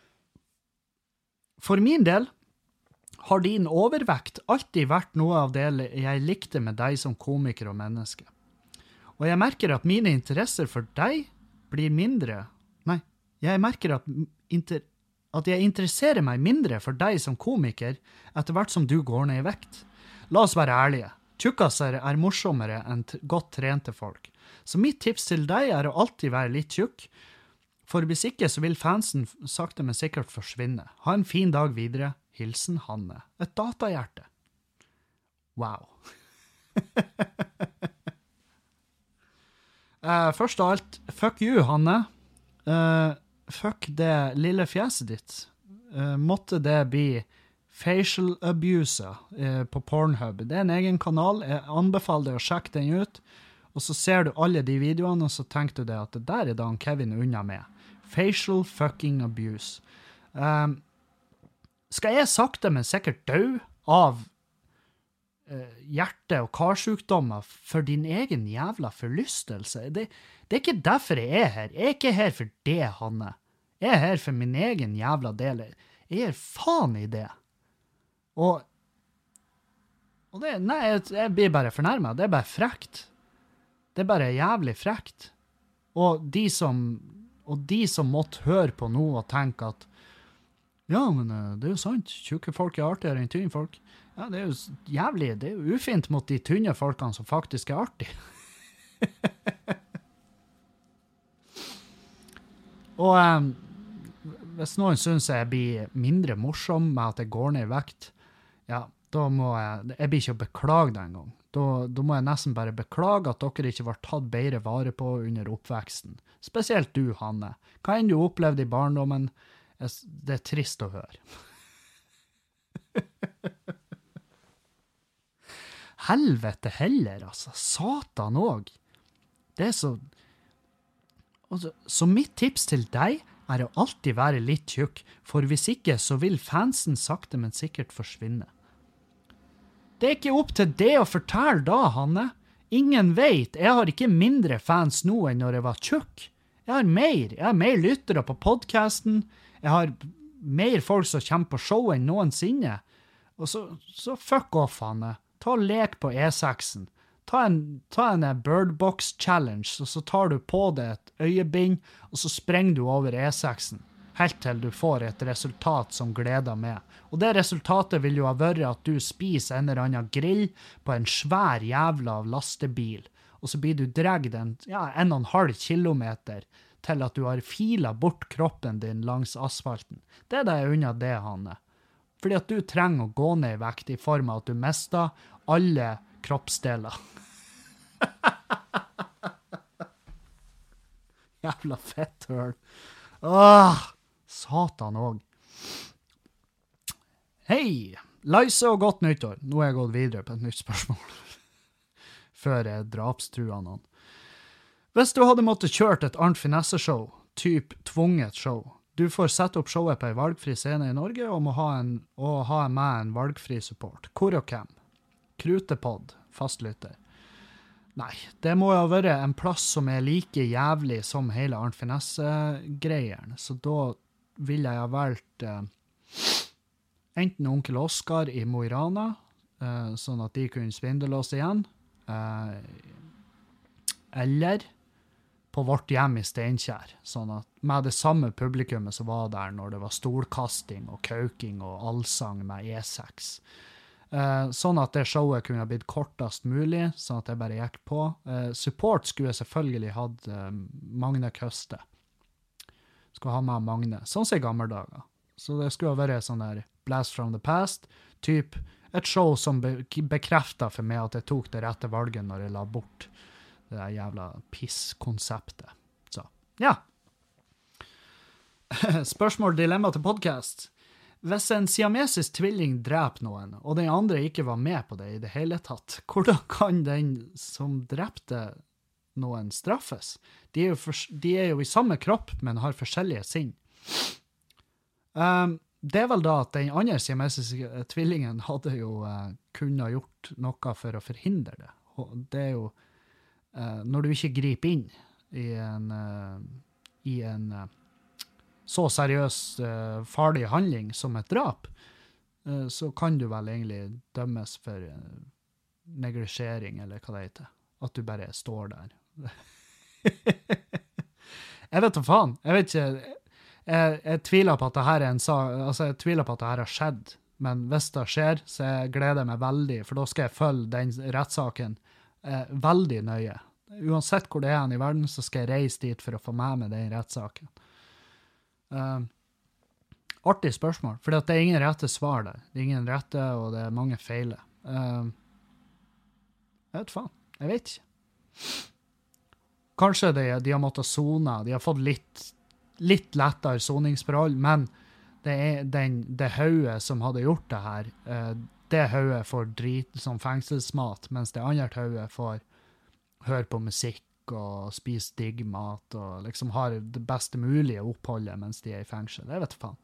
For min del, har din overvekt alltid vært noe av det jeg likte med deg som komiker og menneske. Og jeg merker at mine interesser for deg blir mindre. Nei, jeg merker at, inter, at jeg interesserer meg mindre for deg som komiker etter hvert som du går ned i vekt. La oss være ærlige. Tjukkaser er morsommere enn godt trente folk. Så mitt tips til deg er å alltid være litt tjukk, for hvis ikke så vil fansen sakte men sikkert forsvinne. Ha en fin dag videre. Hilsen Hanne. Et datahjerte. Wow. uh, først av alt, fuck you, Hanne. Uh, fuck det lille fjeset ditt. Uh, måtte det bli facial abuse uh, på Pornhub. Det er en egen kanal. Jeg anbefaler deg å sjekke den ut. Og så ser du alle de videoene, og så tenker du det at det der er da han Kevin unna med. Facial fucking abuse. Um, Skal jeg sakte, men sikkert dø av uh, hjerte- og karsykdommer for din egen jævla forlystelse? Det, det er ikke derfor jeg er her. Jeg er ikke her for det, Hanne. Jeg er her for min egen jævla del. Jeg er faen i det. Og, og det, nei, jeg, jeg blir bare fornærmet. Det er bare frekt. Det er bare jævlig frekt. Og de som, og de som måtte høre på noe og tenke at ja, men det er jo sant. Tjukke folk er artigere enn tynne folk. Ja, det er jo jævlig, det er jo ufint mot de tynne folkene som faktisk er artige. Og um, hvis noen synes jeg blir mindre morsom med at jeg går ned i vekt, ja, da må jeg, jeg blir ikke å beklage det en gang. Da, da må jeg nesten bare beklage at dere ikke var tatt bedre vare på under oppveksten. Spesielt du, Hanne. Hva enn du opplevde i barndommen, det er trist å høre. Helvete heller, altså. Satan også. Det er så... så, så mitt tips til deg er å alltid være litt tjukk, for hvis ikke så vil fansen sakte men sikkert forsvinne. Det er ikke opp til det å fortelle da, Hanne. Ingen vet, jeg har ikke mindre fans nå enn når jeg var tjukk. Jeg har mer, jeg har mer lyttere på podcasten, jeg har mer folk som kommer på show enn noensinne. Og så, så fuck off, Hanne. Ta og lek på E seksen. Ta en, ta en Bird Box Challenge, og så tar du på det et øyebind, og så sprenger du over E seksen, helt til du får et resultat som gleder med. Og det resultatet vil jo ha vært at du spiser en eller annen grill på en svær jævla lastebil, og så blir du dregd en, ja, en og en halv kilometer til at du har filet bort kroppen din langs asfalten. Det er det jeg unner det, Hanne. Fordi at du trenger å gå ned i vekt i form av at du mister alle kroppsdeler. Jævla fetthøl. Åh, satan også. Hei, Leise og godt nyttår. Nå er jeg gått videre på et nytt spørsmål. Før jeg drapstrua noen. Hvis du hadde måttet kjørt et Arnt Finesse-show, typ tvunget show, du får sette opp showet på en valgfri scene i Norge og må ha, en, og ha med en valgfri support. Hvor og hvem? Krutepod, fastlytter. Nei, det må jo være en plass som er like jævlig som hele Arnt Finesse-greieren, så da vil jeg ha valgt eh, enten Onkel Oskar i Mo i Rana, eh, sånn at de kunne svindle oss igjen, eh, eller på vårt hjem i Steinkjer, sånn at med det samme publikummet som var der når det var stolkasting og kauking og allsang med E seks. Uh, sånn at det showet kunne ha blitt kortest mulig, sånn at jeg bare gikk på. Uh, support skulle jeg selvfølgelig hatt uh, Magne Køste. Skulle ha med Magne, sånn som i gamle dager. Så det skulle ha vært sånn der Blast from the Past, typ et show som be- bekreftet for meg at jeg tok det rette valget når jeg la bort det der jævla piss-konseptet. Så, ja. Spørsmål, dilemma til podcast. Hvis en siamesisk tvilling dreper noen, og den andre ikke var med på det i det hele tatt, hvordan kan den som drepte noen straffes? De er jo, for, de er jo i samme kropp, men har forskjellige sinn. Um, det er vel da at den andre siamesiske tvillingen hadde jo uh, kunnet gjort noe for å forhindre det. Og det er jo, uh, når du ikke griper inn i en, uh, i en uh, så seriøs uh, farlig handling som et drap, uh, så kan du vel egentlig dømmes for uh, neglisjering, eller hva det heter. At du bare står der. Jeg vet da faen. Jeg vet ikke. Jeg, jeg tviler på at det her er en sak, altså jeg tviler på at det her har skjedd, men hvis det skjer, så jeg gleder meg veldig, for da skal jeg følge den rettssaken uh, veldig nøye. Uansett hvor det er i verden, så skal jeg reise dit for å få med meg den rettssaken. Uh, artig spørsmål, for det er ingen rette svar der. Det er ingen rette, og det er mange feiler. Uh, jeg vet faen. Jeg vet ikke. Kanskje de, de har måttet sone, de har fått litt, litt lettere soningsforhold, men det er den, det høye som hadde gjort det her, uh, det høye får drit som fengselsmat, mens det andre høye får høre på musikk, og spise digg mat, og liksom har det beste mulige oppholdet mens de er i fengsel. Jeg vet faen.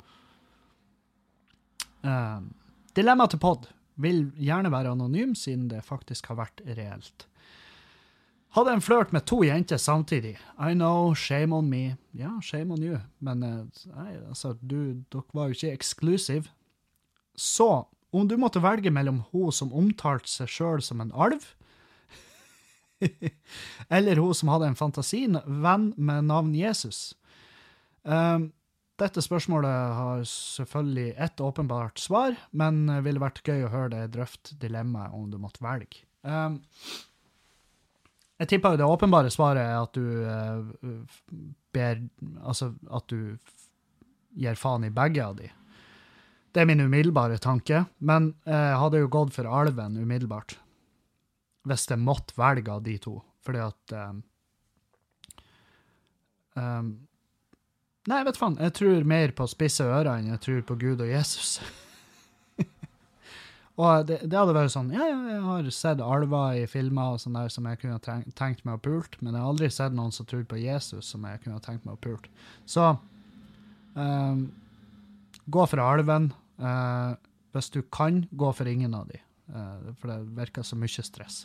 Uh, dilemma til podd vil gjerne være anonym, siden det faktisk har vært reelt. Hadde en flørt med to jenter samtidig. I know, shame on me. Ja, shame on you. Men uh, nei, altså, du, dere var jo ikke eksklusiv. Så, om du måtte velge mellom hun som omtalte seg selv som en alv, eller hun som hadde en fantasivenn med navn Jesus. Um, dette spørsmålet har selvfølgelig et åpenbart svar, men ville vært gøy å høre det drøft dilemmaet om du måtte velge. Um, jeg tipper jo det åpenbare svaret er at du uh, ber, altså at du gir faen i begge av de. Det er min umiddelbare tanke, men jeg uh, hadde jo gått for alven umiddelbart. Hvis jeg måtte velge av de to. Fordi at um, um, nei, jeg vet faen. Jeg tror mer på spisse ører enn jeg tror på Gud og Jesus. Og det, det hadde vært sånn, ja, ja, jeg har sett alver i filmer og sånn der som jeg kunne tenkt, tenkt meg å pult, men jeg har aldri sett noen som trodde på Jesus som jeg kunne tenkt meg å pult. Så, um, gå for alven. Uh, hvis du kan, gå for ingen av de. Uh, for det virker så mye stress.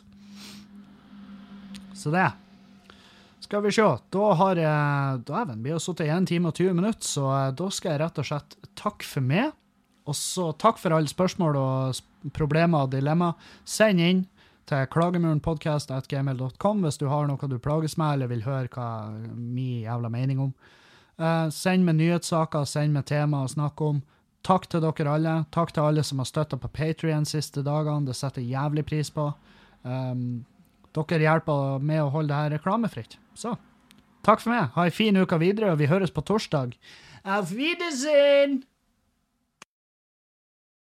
Så det. Skal vi se, da har jeg, da vi har suttet i en time og tyve minutter, så da skal jeg rett og slett takk for meg, og så takk for alle spørsmål og problemer og dilemma. Send inn til klagemurenpodcast at gmail dot com hvis du har noe du plages med, eller vil høre hva min jævla mening om. Uh, send med nyhetssaker, send med tema å snakke om. Takk til dere alle. Takk til alle som har støttet på Patreon siste dagene. Det setter jeg jævlig pris på. Um, dere hjelper med å holde det her reklamefritt. Så, takk for meg. Ha en fin uke videre, og vi høres på torsdag. Auf Wiedersehen!